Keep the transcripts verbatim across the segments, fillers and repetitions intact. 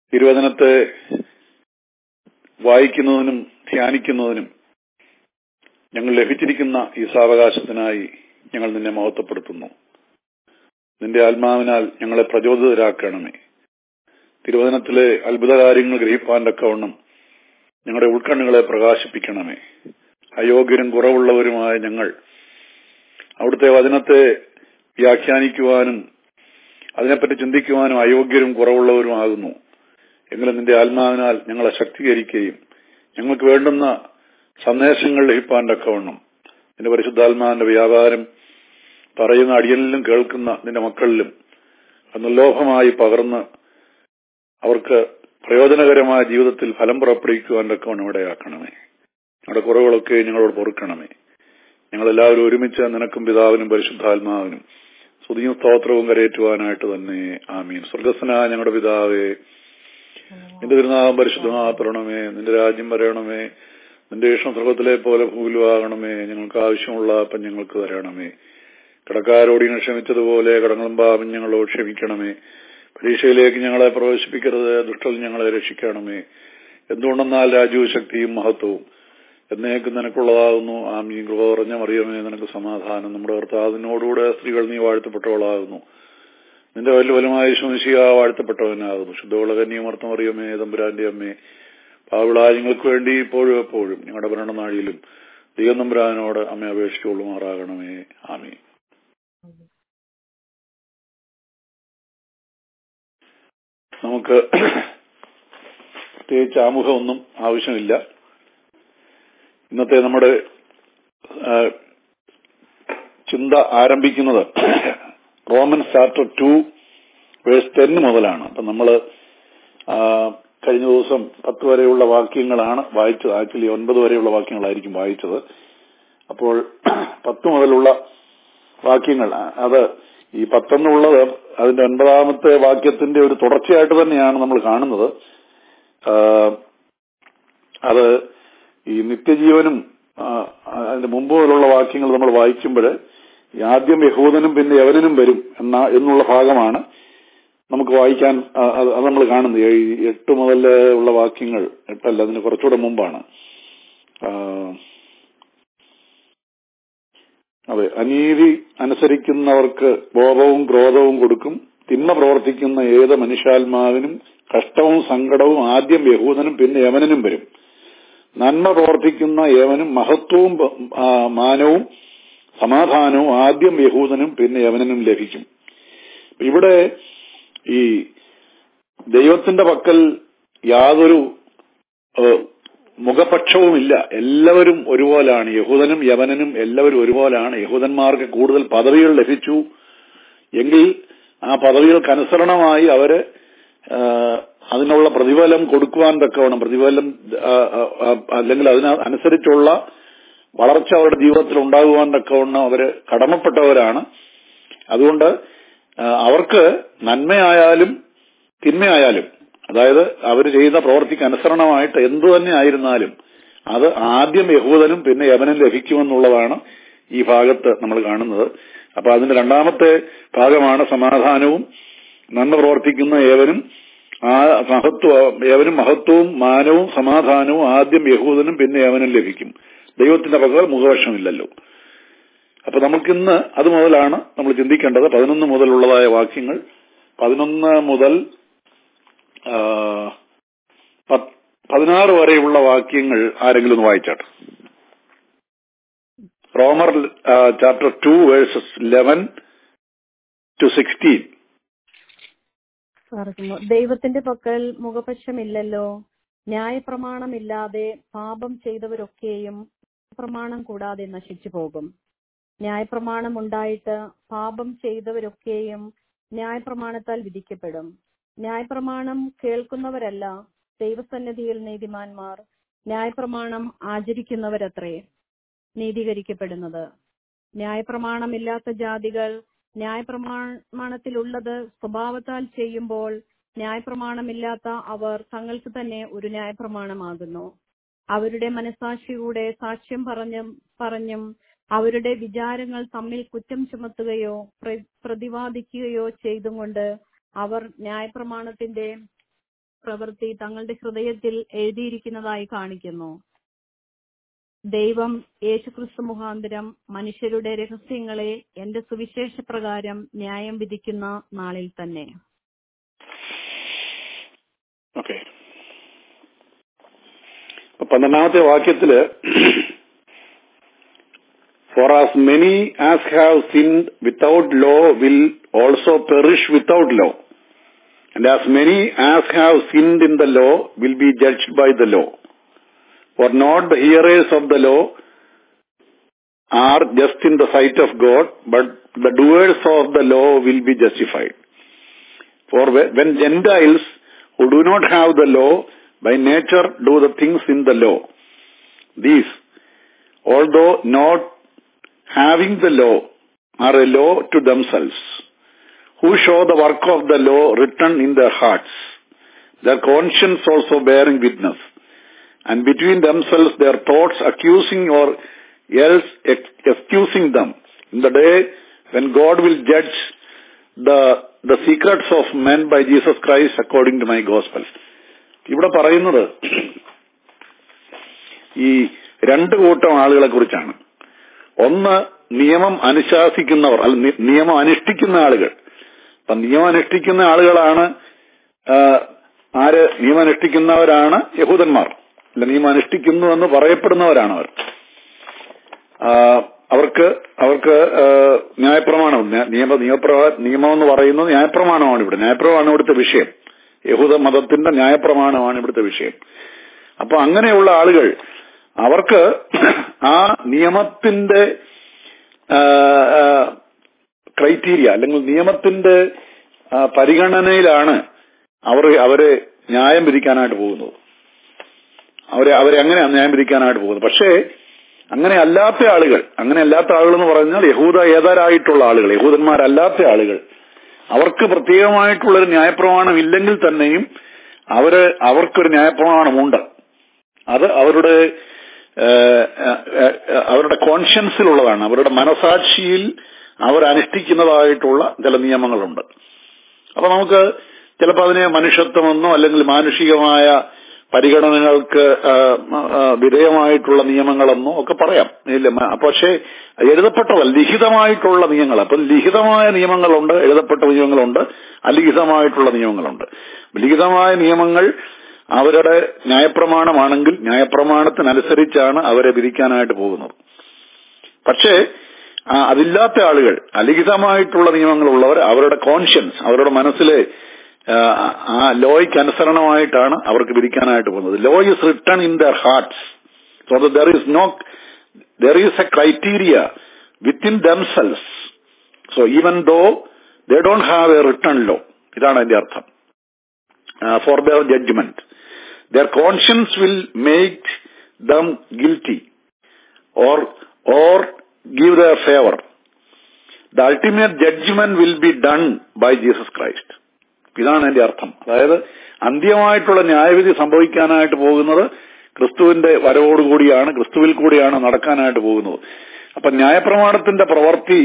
തിരുവചനത്തെ വായിക്കുന്നതിനും ധ്യാനിക്കുന്നതിനും ഞങ്ങൾ ലഭിച്ചിരിക്കുന്ന ഈ സാവകാശത്തിനായി ഞങ്ങൾ നിന്നെ മഹത്വപ്പെടുത്തുന്നു. നിന്റെ ആത്മാവിനാൽ ഞങ്ങളെ പ്രചോദിതരാക്കണമേ. തിരുവചനത്തിലെ അത്ഭുത കാര്യങ്ങൾ ഗ്രഹിപ്പാൻ തക്കവണ്ണം ഞങ്ങളുടെ ഉൾക്കണ്ണുകളെ പ്രകാശിപ്പിക്കണമേ. അയോഗ്യരും കുറവുള്ളവരുമായ ഞങ്ങൾ അവിടുത്തെ വചനത്തെ വ്യാഖ്യാനിക്കുവാനും അതിനെപ്പറ്റി ചിന്തിക്കുവാനും അയോഗ്യരും കുറവുള്ളവരുമാകുന്നു. എങ്കിലും നിന്റെ ആത്മാവിനാൽ ഞങ്ങളെ ശക്തീകരിക്കുകയും ഞങ്ങൾക്ക് വേണ്ടുന്ന സന്ദേശങ്ങൾ ലഭിപ്പാൻ തക്കവണ്ണം നിന്റെ പരിശുദ്ധാത്മാവിന്റെ വ്യാപാരം പറയുന്ന അടിയനിലും കേൾക്കുന്ന നിന്റെ മക്കളിലും നിർലോഭമായി പകർന്ന് അവർക്ക് പ്രയോജനകരമായ ജീവിതത്തിൽ ഫലം പുറപ്പെടുവിക്കുവാൻ തക്കവണ്ണം ഇടയാക്കണമേ. ഞങ്ങളുടെ കുറവുകളൊക്കെ ഞങ്ങളോട് പൊറുക്കണമേ. ഞങ്ങളെല്ലാവരും ഒരുമിച്ച് നിനക്കും പിതാവിനും പരിശുദ്ധാത്മാവിനും സ്തുതിയും സ്തോത്രവും കരയേറ്റുവാനായിട്ട് തന്നെ ആമീൻ. സ്വർഗസ്സനായ ഞങ്ങളുടെ പിതാവേ, നിന്റെ തിരുനാമം പരിശുദ്ധമാക്കണമേ. നിന്റെ രാജ്യം വരണമേ. നിന്റെ ഇഷ്ടം സ്വർഗത്തിലെ പോലെ ഭൂമിയിലുമാകണമേ. ഞങ്ങൾക്ക് ആവശ്യമുള്ള അപ്പം ഞങ്ങൾക്ക് തരണമേ. കടക്കാരോട് ഞങ്ങൾ ക്ഷമിച്ചതുപോലെ കടങ്ങളും പാപം ഞങ്ങളോട് ക്ഷമിക്കണമേ. പരീക്ഷയിലേക്ക് ഞങ്ങളെ പ്രവേശിപ്പിക്കരുത്, ദുഷ്ടൽ ഞങ്ങളെ രക്ഷിക്കണമേ. എന്തുകൊണ്ടെന്നാൽ രാജ്യവും ശക്തിയും മഹത്വവും എന്നേക്കും നിനക്കുള്ളതാകുന്നു. ആമീൻ. കൃപ പറഞ്ഞ മറിയമേ, നിനക്ക് സമാധാനം. നമ്മുടെ കർത്താവിനോടുകൂടെ സ്ത്രീകൾ നീ വാഴ്ത്തപ്പെട്ടവളാകുന്നു. നിന്റെ വലിയ ഫലമായ ശുശ്രൂഷ വാഴ്ത്തപ്പെട്ടവനാകുന്നു. ശുദ്ധമുള്ള കന്യമർത്തം അറിയമേ, തമ്പുരാന്റെ അമ്മേ, പാവിളായ ഞങ്ങൾക്ക് വേണ്ടി ഇപ്പോഴും എപ്പോഴും ഞങ്ങളുടെ ഭരണനാഴിയിലും ദൈവം തമ്പുരാനോട് അമ്മ അപേക്ഷിച്ചുകൊള്ളുമാറാകണമേ. ആമീൻ. നമുക്ക് പ്രത്യേകിച്ച് ആമുഖമൊന്നും ആവശ്യമില്ല. ഇന്നത്തെ നമ്മുടെ ചിന്ത ആരംഭിക്കുന്നത് Romans chapter two verse ten മുതലാണ്. അപ്പൊ നമ്മള് കഴിഞ്ഞ ദിവസം പത്ത് വരെയുള്ള വാക്യങ്ങളാണ് വായിച്ചത്. ആക്ച്വലി ഒൻപത് വരെയുള്ള വാക്യങ്ങളായിരിക്കും വായിച്ചത്. അപ്പോൾ പത്ത് മുതലുള്ള വാക്യങ്ങൾ, അത് ഈ പത്തെന്നുള്ളത് അതിന്റെ ഒൻപതാമത്തെ വാക്യത്തിന്റെ ഒരു തുടർച്ചയായിട്ട് തന്നെയാണ് നമ്മൾ കാണുന്നത്. അത് ഈ നിത്യജീവനും അതിന്റെ മുമ്പ് മുതലുള്ള വാക്യങ്ങൾ നമ്മൾ വായിക്കുമ്പോൾ ആദ്യം യഹൂദനും പിന്നെ യവനനും വരും എന്ന എന്നുള്ള ഭാഗമാണ് നമുക്ക് വായിക്കാൻ അത് നമ്മൾ കാണുന്നത്. എട്ട് മുതൽ ഉള്ള വാക്യങ്ങൾ, എട്ടല്ല അതിന് കുറച്ചുകൂടെ മുമ്പാണ്. അതെ, അനീതി അനുസരിക്കുന്നവർക്ക് കോപവും ക്രോധവും കൊടുക്കും. തിന്മ പ്രവർത്തിക്കുന്ന ഏത് മനുഷ്യാത്മാവിനും കഷ്ടവും സങ്കടവും ആദ്യം യഹൂദനും പിന്നെ യവനനും വരും. നന്മ പ്രവർത്തിക്കുന്ന ഏവനും മഹത്വവും മാനവും സമാധാനവും ആദ്യം യഹൂദനും പിന്നെ യവനനും ലഭിക്കും. ഇവിടെ ഈ ദൈവത്തിന്റെ പക്കൽ യാതൊരു മുഖപക്ഷവുമില്ല. എല്ലാവരും ഒരുപോലാണ്. യഹൂദനും യവനനും എല്ലാവരും ഒരുപോലാണ്. യഹൂദന്മാർക്ക് കൂടുതൽ പദവികൾ ലഭിച്ചു എങ്കിൽ ആ പദവികൾക്കനുസരണമായി അവര് അതിനുള്ള പ്രതിഫലം കൊടുക്കുവാൻ തക്കവണ്ണം, പ്രതിഫലം അല്ലെങ്കിൽ അതിനനുസരിച്ചുള്ള വളർച്ച അവരുടെ ജീവിതത്തിൽ ഉണ്ടാകുവാൻ തക്കവണ്ണം അവര് കടമപ്പെട്ടവരാണ്. അതുകൊണ്ട് അവർക്ക് നന്മയായാലും തിന്മയായാലും, അതായത് അവർ ചെയ്യുന്ന പ്രവൃത്തിക്ക് അനുസരണമായിട്ട് എന്തു തന്നെ ആയിരുന്നാലും അത് ആദ്യം യഹൂദനും പിന്നെ യവനും ലഭിക്കുമെന്നുള്ളതാണ് ഈ ഭാഗത്ത് നമ്മൾ കാണുന്നത്. അപ്പൊ അതിന്റെ രണ്ടാമത്തെ ഭാഗമാണ് സമാധാനവും നന്മ പ്രവർത്തിക്കുന്ന ഏവനും ആ മഹത്വ ഏവനും മഹത്വവും മാനവും സമാധാനവും ആദ്യം യഹൂദനും പിന്നെ യവനും ലഭിക്കും. ദൈവത്തിന്റെ പക്കൽ മുഖപക്ഷമില്ലല്ലോ. അപ്പൊ നമുക്കിന്ന് അത് മുതലാണ് നമ്മൾ ചിന്തിക്കേണ്ടത്. പതിനൊന്ന് മുതലുള്ളതായ വാക്യങ്ങൾ, പതിനൊന്ന് മുതൽ പതിനാറ് വരെയുള്ള വാക്യങ്ങൾ ആരെങ്കിലും ഒന്ന് വായിച്ചാട്ടെ. റോമർ chapter two verses eleven to sixteen. ദൈവത്തിന്റെ പക്കൽ മുഖപക്ഷമില്ലല്ലോ. ന്യായപ്രമാണമില്ലാതെ പാപം ചെയ്തവരൊക്കെയും പ്രമാണം കൂടാതെ നശിച്ചു പോകും. ന്യായപ്രമാണം ഉണ്ടായിട്ട് പാപം ചെയ്തവരൊക്കെയും ന്യായപ്രമാണത്താൽ വിധിക്കപ്പെടും. ന്യായപ്രമാണം കേൾക്കുന്നവരല്ല ദൈവസന്നിധിയിൽ നീതിമാന്മാർ, ന്യായപ്രമാണം ആചരിക്കുന്നവരത്രേ നീതീകരിക്കപ്പെടുന്നത്. ന്യായപ്രമാണമില്ലാത്ത ജാതികൾ ന്യായപ്രമാണത്തിലുള്ളത് സ്വഭാവത്താൽ ചെയ്യുമ്പോൾ ന്യായപ്രമാണമില്ലാത്ത അവർ തങ്ങൾക്ക് തന്നെ ഒരു ന്യായപ്രമാണമാകുന്നു. അവരുടെ മനസാക്ഷിയുടെ സാക്ഷ്യം പറഞ്ഞും പറഞ്ഞും അവരുടെ വിചാരങ്ങൾ തമ്മിൽ കുറ്റം ചുമത്തുകയോ പ്രതിവാദിക്കുകയോ ചെയ്തും കൊണ്ട് അവർ ന്യായപ്രമാണത്തിന്റെ പ്രവൃത്തി തങ്ങളുടെ ഹൃദയത്തിൽ എഴുതിയിരിക്കുന്നതായി കാണിക്കുന്നു. ദൈവം യേശുക്രിസ്തു മുഖാന്തരം മനുഷ്യരുടെ രഹസ്യങ്ങളെ എന്റെ സുവിശേഷ പ്രകാരം ന്യായം വിധിക്കുന്ന നാളിൽ തന്നെ. ഓക്കെ, പന്ത്രണ്ടാമത്തെ വാക്യത്തില് For as many as have sinned without law will also perish without law, and as many as have sinned in the law will be judged by the law. For not the hearers of the law are just in the sight of God, but the doers of the law will be justified. For when Gentiles who do not have the law by nature do the things in the law, these, although not having the law, are a law to themselves, who show the work of the law written in their hearts, their conscience also bearing witness, and between themselves their thoughts accusing or else excusing them in the day when God will judge the the secrets of men by Jesus Christ according to my gospel. ഇവിടെ പറയുന്നത് ഈ രണ്ട് കൂട്ടം ആളുകളെ കുറിച്ചാണ്. ഒന്ന് നിയമം അനുശാസിക്കുന്നവർ, അല്ല നിയമം അനുഷ്ഠിക്കുന്ന ആളുകൾ. അപ്പൊ നിയമം അനുഷ്ഠിക്കുന്ന ആളുകളാണ് ആര്? നിയമം അനുഷ്ഠിക്കുന്നവരാണ് യഹൂദന്മാർ, അല്ല നിയമം അനുഷ്ഠിക്കുന്നു എന്ന് പറയപ്പെടുന്നവരാണ് അവർ. അവർക്ക് അവർക്ക് ന്യായപ്രമാണം, നിയമ നിയമപ്രമാ നിയമം എന്ന് പറയുന്നത് ന്യായപ്രമാണമാണ് ഇവിടെ. ന്യായപ്രമാണമാണ് ഇവിടുത്തെ വിഷയം. യഹൂദ മതത്തിന്റെ ന്യായപ്രമാണമാണ് ഇവിടുത്തെ വിഷയം. അപ്പൊ അങ്ങനെയുള്ള ആളുകൾ, അവർക്ക് ആ നിയമത്തിന്റെ ക്രൈറ്റീരിയ അല്ലെങ്കിൽ നിയമത്തിന്റെ പരിഗണനയിലാണ് അവർ അവരെ ന്യായം വിധിക്കാനായിട്ട് പോകുന്നത്. അവരെ അവരെ അങ്ങനെയാണ് ന്യായം വിധിക്കാനായിട്ട് പോകുന്നത്. പക്ഷേ അങ്ങനെ അല്ലാത്ത ആളുകൾ, അങ്ങനെ അല്ലാത്ത ആളുകൾ എന്ന് പറഞ്ഞാൽ യഹൂദ ഏതരായിട്ടുള്ള ആളുകൾ, യഹൂദന്മാരല്ലാത്ത ആളുകൾ, അവർക്ക് പ്രത്യേകമായിട്ടുള്ളൊരു ന്യായപ്രമാണം ഇല്ലെങ്കിൽ തന്നെയും അവര് അവർക്കൊരു ന്യായപ്രമാണമുണ്ട്. അത് അവരുടെ അവരുടെ കോൺഷ്യൻസിലുള്ളതാണ്, അവരുടെ മനസാക്ഷിയിൽ അവർ അനുഷ്ഠിക്കുന്നതായിട്ടുള്ള ചില നിയമങ്ങളുണ്ട്. അപ്പൊ നമുക്ക് ചിലപ്പോൾ അതിനെ മനുഷ്യത്വമെന്നോ അല്ലെങ്കിൽ മാനുഷികമായ പരിഗണനകൾക്ക് വിധേയമായിട്ടുള്ള നിയമങ്ങളെന്നോ ഒക്കെ പറയാം. ഇല്ല, പക്ഷേ എഴുതപ്പെട്ടതല്ല, ലിഖിതമായിട്ടുള്ള നിയമങ്ങൾ. അപ്പം ലിഖിതമായ നിയമങ്ങളുണ്ട്, എഴുതപ്പെട്ട നിയമങ്ങളുണ്ട്, അലിഖിതമായിട്ടുള്ള നിയമങ്ങളുണ്ട്. ലിഖിതമായ നിയമങ്ങൾ അവരുടെ ന്യായപ്രമാണമാണെങ്കിൽ ന്യായപ്രമാണത്തിനനുസരിച്ചാണ് അവരെ വിധിക്കാനായിട്ട് പോകുന്നത്. പക്ഷേ അതില്ലാത്ത ആളുകൾ, അലിഖിതമായിട്ടുള്ള നിയമങ്ങളുള്ളവർ, അവരുടെ കോൺഷ്യൻസ്, അവരുടെ മനസ്സിലെ ആ ലോയ്ക്ക് അനുസരണമായിട്ടാണ് അവർക്ക് വിധിക്കാനായിട്ട് പോകുന്നത്. Law is written in their hearts, so that there is no there is a criteria within themselves. So even though they don't have a written law, ഇതാണ് അതിന്റെ അർത്ഥം. For their judgment, their conscience will make them guilty or or give their favor. The ultimate judgment will be done by Jesus Christ. ഇതാണ് എന്റെ അർത്ഥം. അതായത് അന്ത്യമായിട്ടുള്ള ന്യായവിധി സംഭവിക്കാനായിട്ട് പോകുന്നത് ക്രിസ്തുവിന്റെ വരവോടുകൂടിയാണ്, ക്രിസ്തുവിൽ കൂടിയാണ് നടക്കാനായിട്ട് പോകുന്നത്. അപ്പൊ ന്യായപ്രമാണത്തിന്റെ പ്രവൃത്തി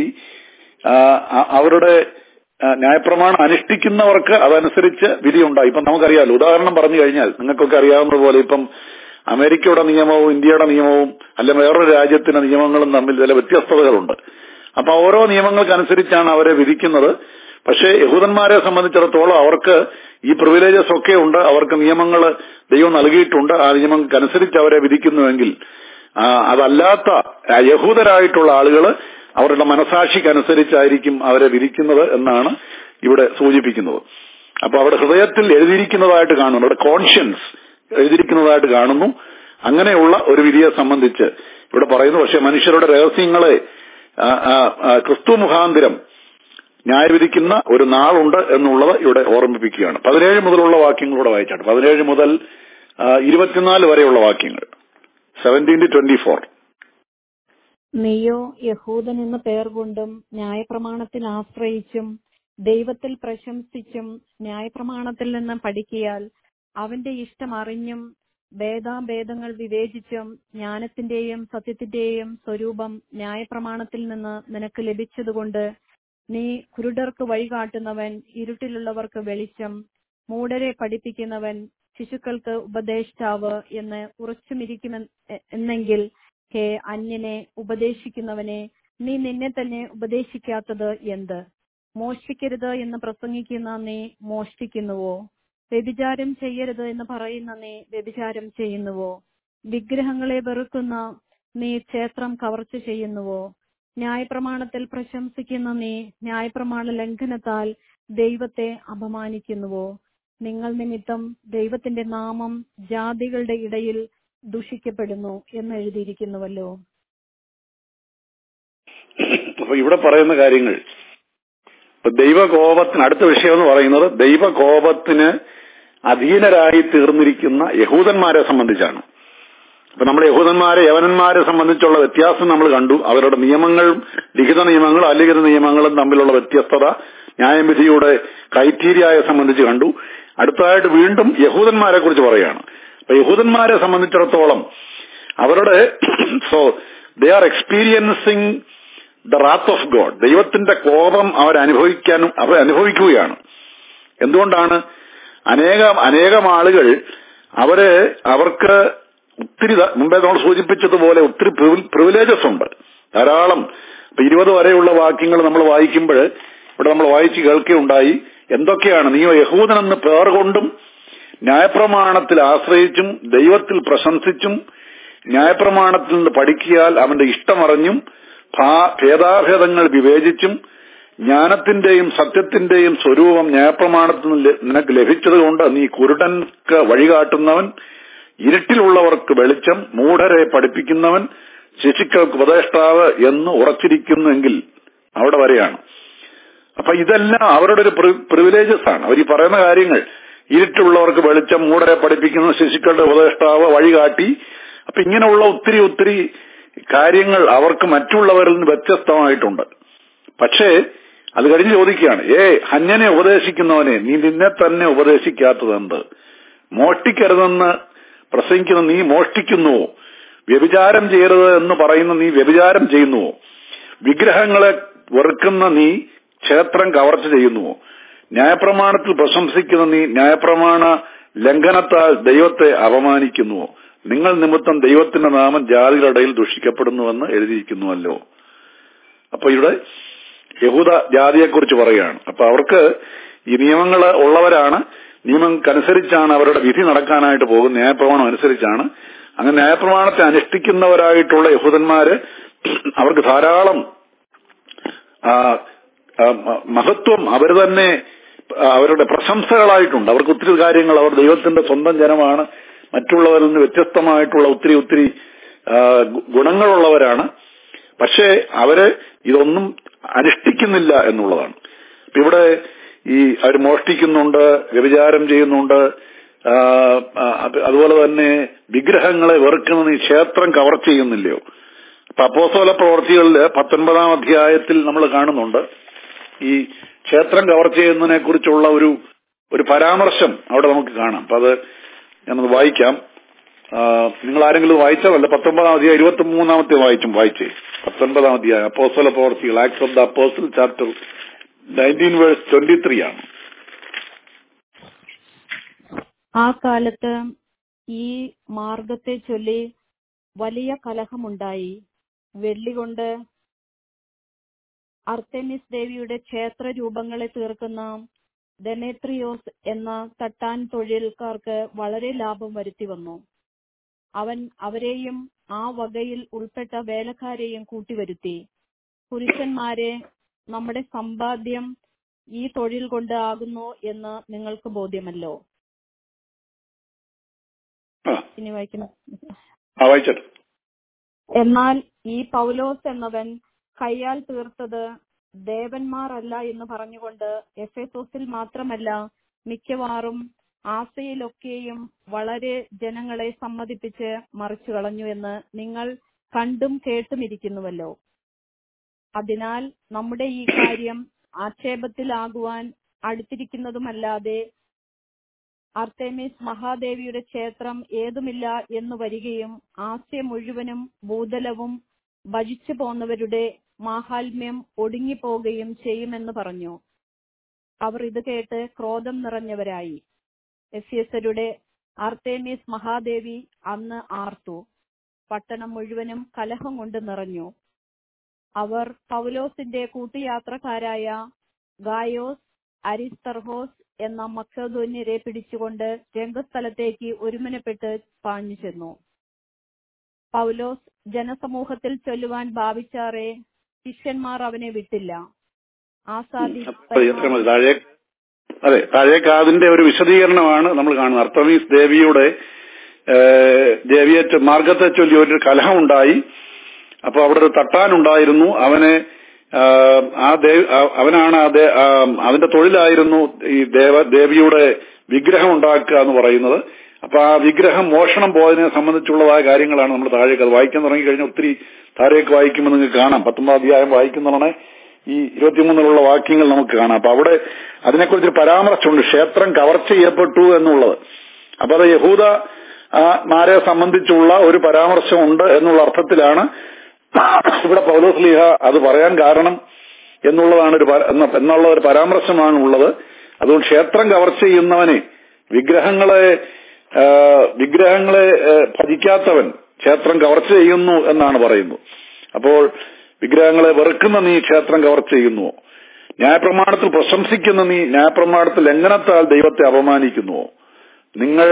അവരുടെ ന്യായപ്രമാണം അനുഷ്ഠിക്കുന്നവർക്ക് അതനുസരിച്ച് വിധിയുണ്ടായി. ഇപ്പം നമുക്കറിയാമല്ലോ, ഉദാഹരണം പറഞ്ഞു കഴിഞ്ഞാൽ നിങ്ങൾക്കൊക്കെ അറിയാവുന്ന പോലെ ഇപ്പം അമേരിക്കയുടെ നിയമവും ഇന്ത്യയുടെ നിയമവും അല്ല വേറൊരു രാജ്യത്തിന്റെ നിയമങ്ങളും തമ്മിൽ ചില വ്യത്യസ്തതകളുണ്ട്. അപ്പൊ ഓരോ നിയമങ്ങൾക്കനുസരിച്ചാണ് അവരെ വിധിക്കുന്നത്. പക്ഷേ യഹൂദന്മാരെ സംബന്ധിച്ചിടത്തോളം അവർക്ക് ഈ പ്രിവിലേജസ് ഒക്കെ ഉണ്ട്, അവർക്ക് നിയമങ്ങൾ ദൈവം നൽകിയിട്ടുണ്ട്. ആ നിയമങ്ങൾക്കനുസരിച്ച് അവരെ വിധിക്കുന്നുവെങ്കിൽ അതല്ലാത്ത യഹൂദരായിട്ടുള്ള ആളുകൾ അവരുടെ മനസാക്ഷിക്കനുസരിച്ചായിരിക്കും അവരെ വിധിക്കുന്നത് എന്നാണ് ഇവിടെ സൂചിപ്പിക്കുന്നത്. അപ്പൊ അവരുടെ ഹൃദയത്തിൽ എഴുതിയിരിക്കുന്നതായിട്ട് കാണുന്നു, അവരുടെ കോൺഷ്യൻസ് എഴുതിയിരിക്കുന്നതായിട്ട് കാണുന്നു. അങ്ങനെയുള്ള ഒരു വിധിയെ സംബന്ധിച്ച് ഇവിടെ പറയുന്നു. പക്ഷെ മനുഷ്യരുടെ രഹസ്യങ്ങളെ ക്രിസ്തു മുഖാന്തരം ന്യായവിധിക്കുന്ന ഒരു നാളുണ്ട് എന്നുള്ളത് ഇവിടെ ഓർമ്മിപ്പിക്കുകയാണ്. പതിനേഴ് മുതലുള്ള വാക്യങ്ങളൂടെ വായിച്ചാണ്. പതിനേഴ് മുതൽ ഇരുപത്തിനാല് വരെയുള്ള വാക്യങ്ങൾ, സെവൻറ്റീൻ ടു ട്വന്റി ഫോർ. നീയോ യഹൂദൻ എന്ന പേർ കൊണ്ടും ന്യായപ്രമാണത്തിൽ ആശ്രയിച്ചും ദൈവത്തിൽ പ്രശംസിച്ചും ന്യായപ്രമാണത്തിൽ നിന്ന് പഠിക്കിയാൽ അവന്റെ ഇഷ്ടം അറിഞ്ഞും ഭേദാഭേദങ്ങൾ വിവേചിച്ചും ജ്ഞാനത്തിന്റെയും സത്യത്തിന്റെയും സ്വരൂപം ന്യായപ്രമാണത്തിൽ നിന്ന് നിനക്ക് ലഭിച്ചതുകൊണ്ട് നീ കുരുടർക്ക് വഴി കാട്ടുന്നവൻ, ഇരുട്ടിലുള്ളവർക്ക് വെളിച്ചം, മൂഢരെ പഠിപ്പിക്കുന്നവൻ, ശിശുക്കൾക്ക് ഉപദേഷ്ടാവ് എന്ന് ഉറച്ചുമിരിക്കുമെ എന്നെങ്കിൽ ഹേ അന്യനെ ഉപദേശിക്കുന്നവനെ, നീ നിന്നെ തന്നെ ഉപദേശിക്കാത്തത് എന്ത്? മോഷ്ടിക്കരുത് എന്ന് പ്രസംഗിക്കുന്ന നീ മോഷ്ടിക്കുന്നുവോ? വ്യഭിചാരം ചെയ്യരുത് എന്ന് പറയുന്ന നീ വ്യഭിചാരം ചെയ്യുന്നുവോ? വിഗ്രഹങ്ങളെ വെറുക്കുന്ന നീ ക്ഷേത്രം കവർച്ച ചെയ്യുന്നുവോ? ന്യായപ്രമാണത്തിൽ പ്രശംസിക്കുന്ന നീ ന്യായപ്രമാണ ലംഘനത്താൽ ദൈവത്തെ അപമാനിക്കുന്നുവോ? നിങ്ങൾ നിമിത്തം ദൈവത്തിന്റെ നാമം ജാതികളുടെ ഇടയിൽ ദുഷിക്കപ്പെടുന്നു എന്ന് എഴുതിയിരിക്കുന്നുവല്ലോ. അപ്പൊ ഇവിടെ പറയുന്ന കാര്യങ്ങൾ, ദൈവകോപത്തിന് അടുത്ത വിഷയം എന്ന് പറയുന്നത് ദൈവകോപത്തിന് അധീനരായി തീർന്നിരിക്കുന്ന യഹൂദന്മാരെ സംബന്ധിച്ചാണ്. അപ്പൊ നമ്മൾ യഹൂദന്മാരെ യവനന്മാരെ സംബന്ധിച്ചുള്ള വ്യത്യാസം നമ്മൾ കണ്ടു. അവരുടെ നിയമങ്ങളും ലിഖിത നിയമങ്ങളും അലിഖിത നിയമങ്ങളും തമ്മിലുള്ള വ്യത്യസ്തത ന്യായവിധിയുടെ ക്രൈറ്റീരിയയെ സംബന്ധിച്ച് കണ്ടു. അടുത്തതായിട്ട് വീണ്ടും യഹൂദന്മാരെ കുറിച്ച് പറയുകയാണ്. അപ്പൊ യഹൂദന്മാരെ സംബന്ധിച്ചിടത്തോളം അവരുടെ so they are experiencing the wrath of God, ദൈവത്തിന്റെ കോപം അവർ അനുഭവിക്കാനും അവർ അനുഭവിക്കുകയാണ്. എന്തുകൊണ്ടാണ്? അനേകം അനേകം ആളുകൾ അവര് അവർക്ക് ഒത്തിരി മുമ്പേ നമ്മൾ സൂചിപ്പിച്ചതുപോലെ ഒത്തിരി പ്രിവിലേജസ് ഉണ്ട്, ധാരാളം. ഇപ്പൊ ഇരുപത് വരെയുള്ള വാക്യങ്ങൾ നമ്മൾ വായിക്കുമ്പോൾ ഇവിടെ നമ്മൾ വായിച്ച് കേൾക്കുകയുണ്ടായി. എന്തൊക്കെയാണ്? നീ യഹൂദനെന്ന് പേർ കൊണ്ടും ന്യായപ്രമാണത്തിൽ ആശ്രയിച്ചും ദൈവത്തിൽ പ്രശംസിച്ചും ന്യായപ്രമാണത്തിൽ നിന്ന് പഠിക്കിയാൽ അവന്റെ ഇഷ്ടമറിഞ്ഞും ഭേദാഭേദങ്ങൾ വിവേചിച്ചും ജ്ഞാനത്തിന്റെയും സത്യത്തിന്റെയും സ്വരൂപം ന്യായപ്രമാണത്തിൽ നിന്ന് നിനക്ക് ലഭിച്ചതുകൊണ്ട് നീ കുരുടൻക്ക് വഴികാട്ടുന്നവൻ, ഇരുട്ടിലുള്ളവർക്ക് വെളിച്ചം, മൂഢരെ പഠിപ്പിക്കുന്നവൻ, ശിശുക്കൾക്ക് ഉപദേഷ്ടാവ് എന്ന് ഉറച്ചിരിക്കുന്നെങ്കിൽ അവിടെ വരെയാണ്. അപ്പൊ ഇതെല്ലാം അവരുടെ ഒരു പ്രിവിലേജസ് ആണ്. അവർ ഈ പറയുന്ന കാര്യങ്ങൾ, ഇരുട്ടുള്ളവർക്ക് വെളിച്ചം, മൂഢരെ പഠിപ്പിക്കുന്ന, ശിശുക്കളുടെ ഉപദേഷ്ടാവ്, വഴികാട്ടി. അപ്പൊ ഇങ്ങനെയുള്ള ഒത്തിരി ഒത്തിരി കാര്യങ്ങൾ അവർക്ക് മറ്റുള്ളവരിൽ നിന്ന് വ്യത്യസ്തമായിട്ടുണ്ട്. പക്ഷേ അത് കഴിഞ്ഞ് ചോദിക്കുകയാണ്, ഏ അന്യനെ ഉപദേശിക്കുന്നവനെ, നീ നിന്നെ തന്നെ ഉപദേശിക്കാത്തതെന്ത്? മോഷ്ടിക്കരുതെന്ന് പ്രസംഗിക്കുന്ന നീ മോഷ്ടിക്കുന്നുവോ? വ്യഭിചാരം ചെയ്യരുത് എന്ന് പറയുന്ന നീ വ്യഭിചാരം ചെയ്യുന്നുവോ? വിഗ്രഹങ്ങളെ വെറുക്കുന്ന നീ ക്ഷേത്രം കവർച്ച ചെയ്യുന്നുവോ? ന്യായപ്രമാണത്തിൽ പ്രശംസിക്കുന്ന നീ ന്യായപ്രമാണ ലംഘനത്താൽ ദൈവത്തെ അപമാനിക്കുന്നുവോ? നിങ്ങൾ നിമിത്തം ദൈവത്തിന്റെ നാമം ജാതികളുടെ ഇടയിൽ ദുഷിക്കപ്പെടുന്നുവെന്ന് എഴുതിയിരിക്കുന്നുവല്ലോ. അപ്പൊ ഇവിടെ യഹൂദ ജാതിയെക്കുറിച്ച് പറയുകയാണ്. അപ്പൊ അവർക്ക് ഈ നിയമങ്ങൾ ഉള്ളവരാണ്, നിയമങ്ങൾക്കനുസരിച്ചാണ് അവരുടെ വിധി നടക്കാനായിട്ട് പോകും, ന്യായപ്രമാണം അനുസരിച്ചാണ്. അങ്ങനെ ന്യായപ്രമാണത്തെ അനുഷ്ഠിക്കുന്നവരായിട്ടുള്ള യഹൂദന്മാര് അവർക്ക് ധാരാളം മഹത്വം അവർ തന്നെ അവരുടെ പ്രശംസകളായിട്ടുണ്ട്. അവർക്ക് ഒത്തിരി കാര്യങ്ങൾ, അവർ ദൈവത്തിന്റെ സ്വന്തം ജനമാണ്, മറ്റുള്ളവരിൽ നിന്ന് വ്യത്യസ്തമായിട്ടുള്ള ഒത്തിരി ഒത്തിരി ഗുണങ്ങളുള്ളവരാണ്. പക്ഷേ അവര് ഇതൊന്നും അനുഷ്ഠിക്കുന്നില്ല എന്നുള്ളതാണ്. ഇവിടെ ഈ അവർ മോഷ്ടിക്കുന്നുണ്ട്, വ്യഭിചാരം ചെയ്യുന്നുണ്ട്, അതുപോലെ തന്നെ വിഗ്രഹങ്ങളെ വെറുക്കുന്ന ഈ ക്ഷേത്രം കവർ ചെയ്യുന്നില്ലയോ? അപ്പൊ അപ്പോസ്തല പ്രവൃത്തികളില് പത്തൊൻപതാം അധ്യായത്തിൽ നമ്മൾ കാണുന്നുണ്ട് ഈ ക്ഷേത്രം കവർ ചെയ്യുന്നതിനെ കുറിച്ചുള്ള ഒരു ഒരു പരാമർശം അവിടെ നമുക്ക് കാണാം. അപ്പൊ അത് ഞാനത് വായിക്കാം. നിങ്ങൾ ആരെങ്കിലും വായിച്ചതല്ല, പത്തൊമ്പതാം അധ്യായം ഇരുപത്തി മൂന്നാമത്തെ വായിച്ചും വായിച്ചേ. പത്തൊൻപതാം അധ്യായം അപ്പോസ്തല പ്രവൃത്തികൾ, Acts of the apostle, chapter nineteen verse twenty three ആണ്. ആ കാലത്ത് ഈ മാർഗത്തെ ചൊല്ലി വലിയ കലഹമുണ്ടായി. വെള്ളി കൊണ്ട് അർത്തേമിസ് ദേവിയുടെ ക്ഷേത്ര രൂപങ്ങളെ തീർക്കുന്ന ദെമേത്രിയോസ് എന്ന തട്ടാൻ തൊഴിൽക്കാർക്ക് വളരെ ലാഭം വരുത്തി വന്നു. അവൻ അവരെയും ആ വകയിൽ ഉൾപ്പെട്ട വേലക്കാരെയും കൂട്ടിവരുത്തി. പുരുഷന്മാരെ, നമ്മുടെ സമ്പാദ്യം ഈ തൊഴിൽ കൊണ്ട് ആകുന്നു എന്ന് നിങ്ങൾക്ക് ബോധ്യമല്ലോ. ഇനി വായിക്കണം. എന്നാൽ ഈ പൗലോസ് എന്നവൻ കയ്യാൽ തീർത്തത് ദേവന്മാർ അല്ല എന്ന് പറഞ്ഞുകൊണ്ട് എഫെസോസിൽ മാത്രമല്ല മിക്കവാറും ആസയിലൊക്കെയും വളരെ ജനങ്ങളെ സമ്മതിപ്പിച്ച് മറിച്ചു കളഞ്ഞു എന്ന് നിങ്ങൾ കണ്ടും കേട്ടുമിരിക്കുന്നുവല്ലോ. അതിനാൽ നമ്മുടെ ഈ കാര്യം ആക്ഷേപത്തിലാകുവാൻ അടുത്തിരിക്കുന്നതുമല്ലാതെ അർത്തേമിസ് മഹാദേവിയുടെ ക്ഷേത്രം ഏതുമില്ല എന്ന് വരികയും ആസ്യ മുഴുവനും ഭൂതലവും ഭജിച്ചു പോന്നവരുടെ മാഹാത്മ്യം ഒടുങ്ങിപ്പോകുകയും ചെയ്യുമെന്ന് പറഞ്ഞു. അവർ ഇത് കേട്ട് ക്രോധം നിറഞ്ഞവരായി. എഫ്യസരുടെ അർത്തേമീസ് മഹാദേവി അന്ന് ആർത്തു. പട്ടണം മുഴുവനും കലഹം കൊണ്ട് നിറഞ്ഞു. അവർ പൗലോസിന്റെ കൂട്ടുയാത്രക്കാരായ ഗായോസ്, അരിസ്തർഹോസ് എന്ന മക്കെദോന്യരെ പിടിച്ചുകൊണ്ട് രംഗസ്ഥലത്തേക്ക് ഒരുമനപ്പെട്ട് പാഞ്ഞു ചെന്നു. പൗലോസ് ജനസമൂഹത്തിൽ ചൊല്ലുവാൻ ഭാവിച്ചാറെ ശിഷ്യന്മാർ അവനെ വിട്ടില്ല. ആസാദി അതെ, താഴേക്ക് അതിന്റെ ഒരു വിശദീകരണമാണ് നമ്മൾ കാണുന്നത്. അർത്തമീസ് ദേവിയുടെ ദേവിയെ മാർഗത്തെ ചൊല്ലി ഒരു കലഹം ഉണ്ടായി. അപ്പൊ അവിടെ ഒരു തട്ടാനുണ്ടായിരുന്നു. അവനെ ആ അവനാണ് അതിന്റെ തൊഴിലായിരുന്നു ഈ ദേവ ദേവിയുടെ വിഗ്രഹം ഉണ്ടാക്കുക എന്ന് പറയുന്നത്. അപ്പൊ ആ വിഗ്രഹം മോഷണം പോയതിനെ സംബന്ധിച്ചുള്ളതായ കാര്യങ്ങളാണ് നമ്മൾ താഴേക്ക് അത് വായിക്കാൻ തുടങ്ങി കഴിഞ്ഞാൽ ഒത്തിരി താഴേക്ക് വായിക്കുമ്പോൾ നിങ്ങൾക്ക് കാണാം. പത്തൊമ്പതാം അധ്യായം വായിക്കുന്നതാണ് ഈ ഇരുപത്തിമൂന്നിലുള്ള വാക്യങ്ങൾ നമുക്ക് കാണാം. അപ്പൊ അവിടെ അതിനെക്കുറിച്ചൊരു പരാമർശമുണ്ട്, ക്ഷേത്രം കവർച്ച ചെയ്യപ്പെട്ടു എന്നുള്ളത്. അപ്പൊ അത് യഹൂദ മാരെ സംബന്ധിച്ചുള്ള ഒരു പരാമർശമുണ്ട് എന്നുള്ള അർത്ഥത്തിലാണ് ഇവിടെ പൗലോസ് ലീഹ അത് പറയാൻ കാരണം എന്നുള്ളതാണ് ഒരു എന്നുള്ള ഒരു പരാമർശമാണ് ഉള്ളത്. അതുകൊണ്ട് ക്ഷേത്രം കവർച്ച ചെയ്യുന്നവനെ, വിഗ്രഹങ്ങളെ വിഗ്രഹങ്ങളെ ഭജിക്കാത്തവൻ ക്ഷേത്രം കവർച്ച ചെയ്യുന്നു എന്നാണ് പറയുന്നത്. അപ്പോൾ വിഗ്രഹങ്ങളെ വെറുക്കുന്ന നീ ക്ഷേത്രം കവർച്ച ചെയ്യുന്നുവോ? ന്യായപ്രമാണത്തിൽ പ്രശംസിക്കുന്ന നീ ന്യായപ്രമാണത്തിൽ ലംഘനത്താൽ ദൈവത്തെ അപമാനിക്കുന്നുവോ? നിങ്ങൾ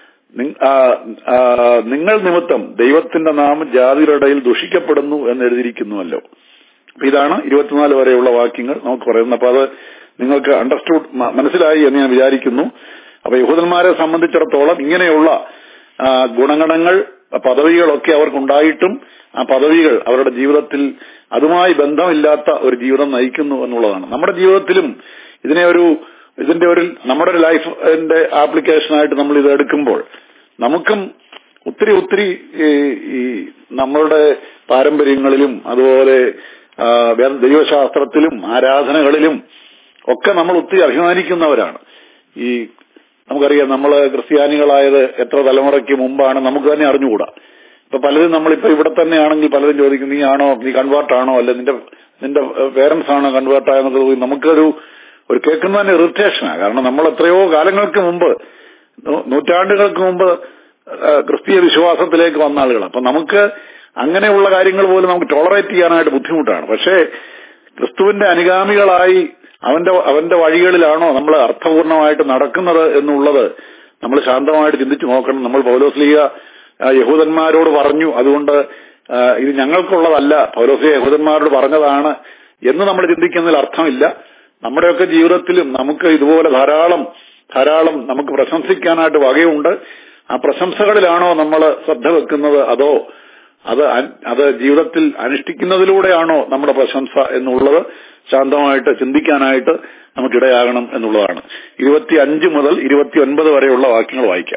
നിങ്ങൾ നിമിത്തം ദൈവത്തിന്റെ നാമം ജാതിയുടെ ഇടയിൽ ദുഷിക്കപ്പെടുന്നു എന്ന് എഴുതിയിരിക്കുന്നുവല്ലോ. അപ്പൊ ഇതാണ് ഇരുപത്തിനാല് വരെയുള്ള വാക്യങ്ങൾ നമുക്ക് പറയുന്നത്. അപ്പൊ അത് നിങ്ങൾക്ക് അണ്ടർസ്റ്റുഡ് മനസ്സിലായി എന്ന് ഞാൻ വിചാരിക്കുന്നു. അപ്പൊ യഹൂദന്മാരെ സംബന്ധിച്ചിടത്തോളം ഇങ്ങനെയുള്ള ഗുണഗണങ്ങൾ, പദവികളൊക്കെ അവർക്കുണ്ടായിട്ടും ആ പദവികൾ അവരുടെ ജീവിതത്തിൽ അതുമായി ബന്ധമില്ലാത്ത ഒരു ജീവിതം നയിക്കുന്നു എന്നുള്ളതാണ്. നമ്മുടെ ജീവിതത്തിലും ഇതിനെ ഒരു ഇതിന്റെ ഒരു നമ്മുടെ ഒരു ലൈഫിന്റെ ആപ്ലിക്കേഷനായിട്ട് നമ്മൾ ഇത് എടുക്കുമ്പോൾ നമുക്കും ഒത്തിരി ഒത്തിരി ഈ നമ്മളുടെ പാരമ്പര്യങ്ങളിലും അതുപോലെ ദൈവശാസ്ത്രത്തിലും ആരാധനകളിലും ഒക്കെ നമ്മൾ ഒത്തിരി അഭിമാനിക്കുന്നവരാണ്. ഈ നമുക്കറിയാം, നമ്മള് ക്രിസ്ത്യാനികളായത് എത്ര തലമുറയ്ക്ക് മുമ്പാണ് നമുക്ക് തന്നെ അറിഞ്ഞുകൂടാ. ഇപ്പൊ പലരും നമ്മളിപ്പോ ഇവിടെ തന്നെയാണെങ്കിൽ പലരും ചോദിക്കും, നീ ആണോ, നീ കൺവേർട്ടാണോ, അല്ലെ നിന്റെ നിന്റെ പേരൻസ് ആണോ കൺവേർട്ടായെന്നൊക്കെ തോന്നി നമുക്കൊരു ഒരു കേൾക്കുന്ന തന്നെ ഇറിറ്റേഷനാണ്. കാരണം നമ്മൾ എത്രയോ കാലങ്ങൾക്ക് മുമ്പ്, നൂറ്റാണ്ടുകൾക്ക് മുമ്പ് ക്രിസ്തീയ വിശ്വാസത്തിലേക്ക് വന്ന ആളുകളാണ്. അപ്പൊ നമുക്ക് അങ്ങനെയുള്ള കാര്യങ്ങൾ പോലും നമുക്ക് ടോളറേറ്റ് ചെയ്യാനായിട്ട് ബുദ്ധിമുട്ടാണ്. പക്ഷേ ക്രിസ്തുവിന്റെ അനുഗാമികളായി അവന്റെ അവന്റെ വഴികളിലാണോ നമ്മൾ അർത്ഥപൂർണമായിട്ട് നടക്കുന്നത് എന്നുള്ളത് നമ്മൾ ശാന്തമായിട്ട് ചിന്തിച്ചു നോക്കണം. നമ്മൾ പൗലോസ് ലീഹ യഹൂദന്മാരോട് പറഞ്ഞു, അതുകൊണ്ട് ഇത് ഞങ്ങൾക്കുള്ളതല്ല, പൗലോസ് ലീഹ യഹൂദന്മാരോട് പറഞ്ഞതാണ് എന്ന് നമ്മൾ ചിന്തിക്കുന്നതിൽ അർത്ഥമില്ല. നമ്മുടെയൊക്കെ ജീവിതത്തിലും നമുക്ക് ഇതുപോലെ ധാരാളം ധാരാളം നമുക്ക് പ്രശംസിക്കാനായിട്ട് വകയുണ്ട്. ആ പ്രശംസകളിലാണോ നമ്മൾ ശ്രദ്ധ വെക്കുന്നത്, അതോ അത് അത് ജീവിതത്തിൽ അനുഷ്ഠിക്കുന്നതിലൂടെയാണോ നമ്മുടെ പ്രശംസ എന്നുള്ളത് ശാന്തമായിട്ട് ചിന്തിക്കാനായിട്ട് നമുക്കിടയാകണം എന്നുള്ളതാണ്. ഇരുപത്തി അഞ്ച് മുതൽ ഇരുപത്തി ഒൻപത് വരെയുള്ള വാക്യങ്ങൾ വായിക്കാം.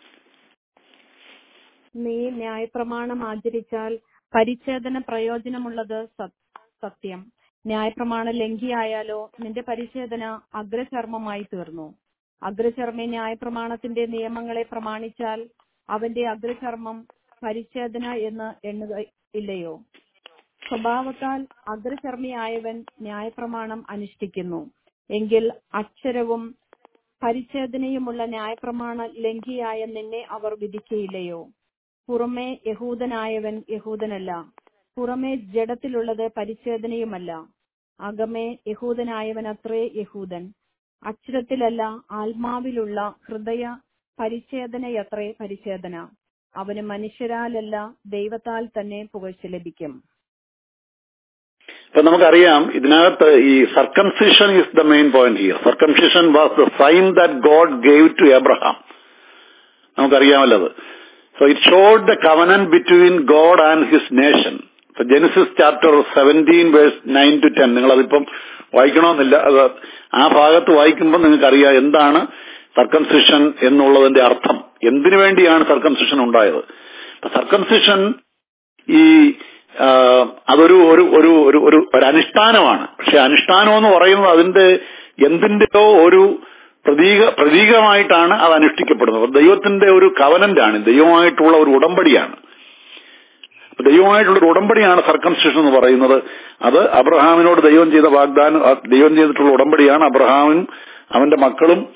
നീ ന്യായപ്രമാണം ആചരിച്ചാൽ പരിച്ഛേദന പ്രയോജനമുള്ളത് സത്യം. ന്യായപ്രമാണ ലംഘിയായാലോ നിന്റെ പരിച്ഛേദന അഗ്രചർമ്മമായി തീർന്നു. അഗ്രചർമ്മി ന്യായപ്രമാണത്തിന്റെ നിയമങ്ങളെ പ്രമാണിച്ചാൽ അവന്റെ അഗ്രചർമ്മം പരിച്ഛേദന എന്ന് എണ്ണുക ഇല്ലയോ? സ്വഭാവത്താൽ അഗ്രചർമ്മിയായവൻ ന്യായപ്രമാണം അനുഷ്ഠിക്കുന്നു എങ്കിൽ അക്ഷരവും പരിച്ഛേദനയുമുള്ള ന്യായപ്രമാണ ലംഘിയായ നിന്നെ അവർ വിധിക്കയില്ലയോ? പുറമേ യഹൂദനായവൻ യഹൂദനല്ല, പുറമേ ജഡത്തിലുള്ളത് പരിച്ഛേദനയുമല്ല, അകമേ യഹൂദനായവൻ അത്രേ യഹൂദൻ. അക്ഷരത്തിലല്ല ആത്മാവിലുള്ള ഹൃദയ പരിച്ഛേദനയത്രേ പരിച്ഛേദന. അവന് മനുഷ്യരാലല്ല ദൈവത്താൽ തന്നെ പുകഴ്ച ലഭിക്കും. ഇപ്പൊ നമുക്കറിയാം, ഇതിനകത്ത് ഈ circumcision is the main point here. Circumcision was the sign that God gave to Abraham. നമുക്കറിയാമല്ലത്. So it showed the covenant between God and his nation. ഇപ്പൊ Genesis chapter seventeen verse nine to ten നിങ്ങളതിപ്പം വായിക്കണമെന്നില്ല. അത് ആ ഭാഗത്ത് വായിക്കുമ്പോൾ നിങ്ങൾക്കറിയാം എന്താണ് സർക്കംസിഷൻ എന്നുള്ളതിന്റെ അർത്ഥം, എന്തിനു വേണ്ടിയാണ് സർക്കംസിഷൻ ഉണ്ടായത്. സർക്കംസിഷൻ ഈ അതൊരു ഒരു ഒരു ഒരു ഒരു അനുഷ്ഠാനമാണ്. പക്ഷെ അനുഷ്ഠാനം എന്ന് പറയുന്നത് അതിന്റെ എന്തിന്റെയോ ഒരു പ്രതീക പ്രതീകമായിട്ടാണ് അത് അനുഷ്ഠിക്കപ്പെടുന്നത്. ദൈവത്തിന്റെ ഒരു കവനന്റാണ്, ദൈവമായിട്ടുള്ള ഒരു ഉടമ്പടിയാണ്. ദൈവമായിട്ടുള്ള ഒരു ഉടമ്പടിയാണ് സർക്കംസിഷൻ എന്ന് പറയുന്നത്. അത് അബ്രഹാമിനോട് ദൈവം ചെയ്ത വാഗ്ദാനം, ദൈവം ചെയ്തിട്ടുള്ള ഉടമ്പടിയാണ്. അബ്രഹാമും അവന്റെ മക്കളും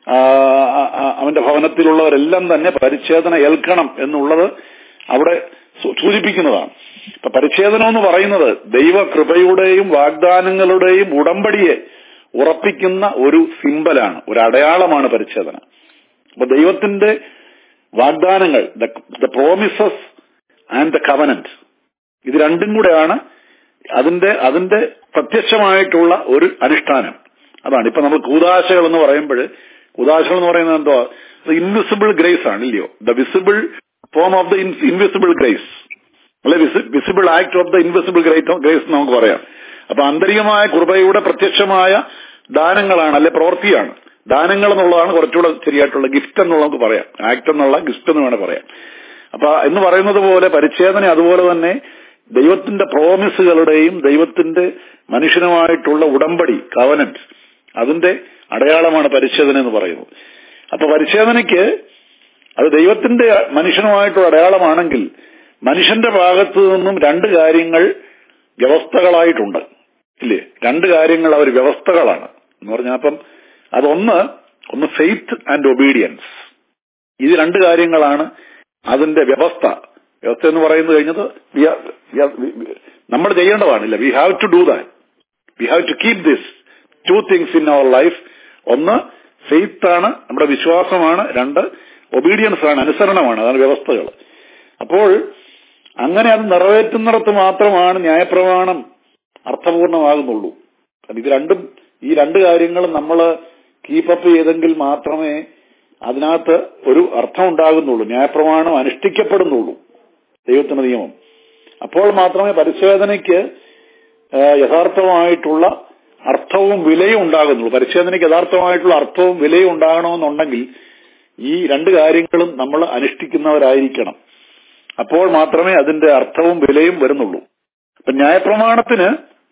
അവന്റെ ഭവനത്തിലുള്ളവരെല്ലാം തന്നെ പരിച്ഛേദന ഏൽക്കണം എന്നുള്ളത് അവിടെ സൂചിപ്പിക്കുന്നതാണ്. ഇപ്പൊ പരിച്ഛേദനം എന്ന് പറയുന്നത് ദൈവകൃപയുടെയും വാഗ്ദാനങ്ങളുടെയും ഉടമ്പടിയെ ഉറപ്പിക്കുന്ന ഒരു സിംബലാണ്, ഒരു അടയാളമാണ് പരിച്ഛേദന. അപ്പൊ ദൈവത്തിന്റെ വാഗ്ദാനങ്ങൾ, the promises and the covenant, ഇത് രണ്ടും കൂടെയാണ് അതിന്റെ അതിന്റെ പ്രത്യക്ഷമായിട്ടുള്ള ഒരു അനുഷ്ഠാനം. അതാണ് ഇപ്പൊ നമ്മൾ കൂദാശകൾ എന്ന് പറയുമ്പോൾ, കൂദാശകൾ എന്ന് പറയുന്നത് എന്തോ ഇൻവിസിബിൾ ഗ്രേസ് ആണ്, ഇല്ലയോ? The visible form of the invisible grace, അല്ലെ visible act of the invisible grace നമുക്ക് പറയാം. അപ്പൊ ആന്തരികമായ കൃപയുടെ പ്രത്യക്ഷമായ ദാനങ്ങളാണ്, അല്ലെ പ്രവൃത്തിയാണ്. ദാനങ്ങൾ എന്നുള്ളതാണ് കുറച്ചുകൂടെ ശരിയായിട്ടുള്ള, ഗിഫ്റ്റ് എന്നുള്ള നമുക്ക് പറയാം, ആക്ട് എന്നുള്ള ഗിഫ്റ്റ് എന്ന് വേണേൽ പറയാം. അപ്പൊ എന്ന് പറയുന്നത് പോലെ പരിച്ഛേദന അതുപോലെ തന്നെ ദൈവത്തിന്റെ പ്രോമിസുകളുടെയും ദൈവത്തിന്റെ മനുഷ്യനുമായിട്ടുള്ള ഉടമ്പടി, കവനന്റ്, അതിന്റെ അടയാളമാണ് പരിച്ഛേദന എന്ന് പറയുന്നത്. അപ്പൊ പരിച്ഛേദനയ്ക്ക് അത് ദൈവത്തിന്റെ മനുഷ്യനുമായിട്ടുള്ള അടയാളമാണെങ്കിൽ മനുഷ്യന്റെ ഭാഗത്തു നിന്നും രണ്ട് കാര്യങ്ങൾ വ്യവസ്ഥകളായിട്ടുണ്ട്, ഇല്ലേ? രണ്ട് കാര്യങ്ങൾ അവർ വ്യവസ്ഥകളാണ് എന്ന് പറഞ്ഞാൽ, അപ്പം അതൊന്ന് ഒന്ന് ഫെയ്ത്ത് ആൻഡ് ഒബീഡിയൻസ്. ഇത് രണ്ട് കാര്യങ്ങളാണ് അതിന്റെ വ്യവസ്ഥ. വ്യവസ്ഥ എന്ന് പറയുന്നത് കഴിഞ്ഞത് നമ്മൾ ചെയ്യേണ്ടതാണില്ല. We have to do that, we have to keep this two things in our life. ഒന്ന് ഫെയ്ത്ത് ആണ്, നമ്മുടെ വിശ്വാസമാണ്. രണ്ട് ഒബീഡിയൻസ് ആണ്, അനുസരണമാണ്, അതാണ് വ്യവസ്ഥകൾ. അപ്പോൾ അങ്ങനെ അത് നിറവേറ്റുന്നിടത്ത് മാത്രമാണ് ന്യായപ്രമാണം അർത്ഥപൂർണമാകുന്നുള്ളൂ. ഇത് രണ്ടും, ഈ രണ്ട് കാര്യങ്ങളും നമ്മൾ കീപ്പപ്പ് ചെയ്തെങ്കിൽ മാത്രമേ അതിനകത്ത് ഒരു അർത്ഥം ഉണ്ടാകുന്നുള്ളൂ, ന്യായപ്രമാണം അനുഷ്ഠിക്കപ്പെടുന്നുള്ളൂ, ദൈവത്തിന്റെ നിയമം. അപ്പോൾ മാത്രമേ പരിച്ഛേദനയ്ക്ക് യഥാർത്ഥമായിട്ടുള്ള അർത്ഥവും വിലയും ഉണ്ടാകുന്നുള്ളൂ. പരിച്ഛേദനയ്ക്ക് യഥാർത്ഥമായിട്ടുള്ള അർത്ഥവും വിലയും ഉണ്ടാകണമെന്നുണ്ടെങ്കിൽ ഈ രണ്ട് കാര്യങ്ങളും നമ്മൾ അനുഷ്ഠിക്കുന്നവരായിരിക്കണം. അപ്പോൾ മാത്രമേ അതിന്റെ അർത്ഥവും വിലയും വരുന്നുള്ളൂ. അപ്പൊ ന്യായപ്രമാണത്തിന്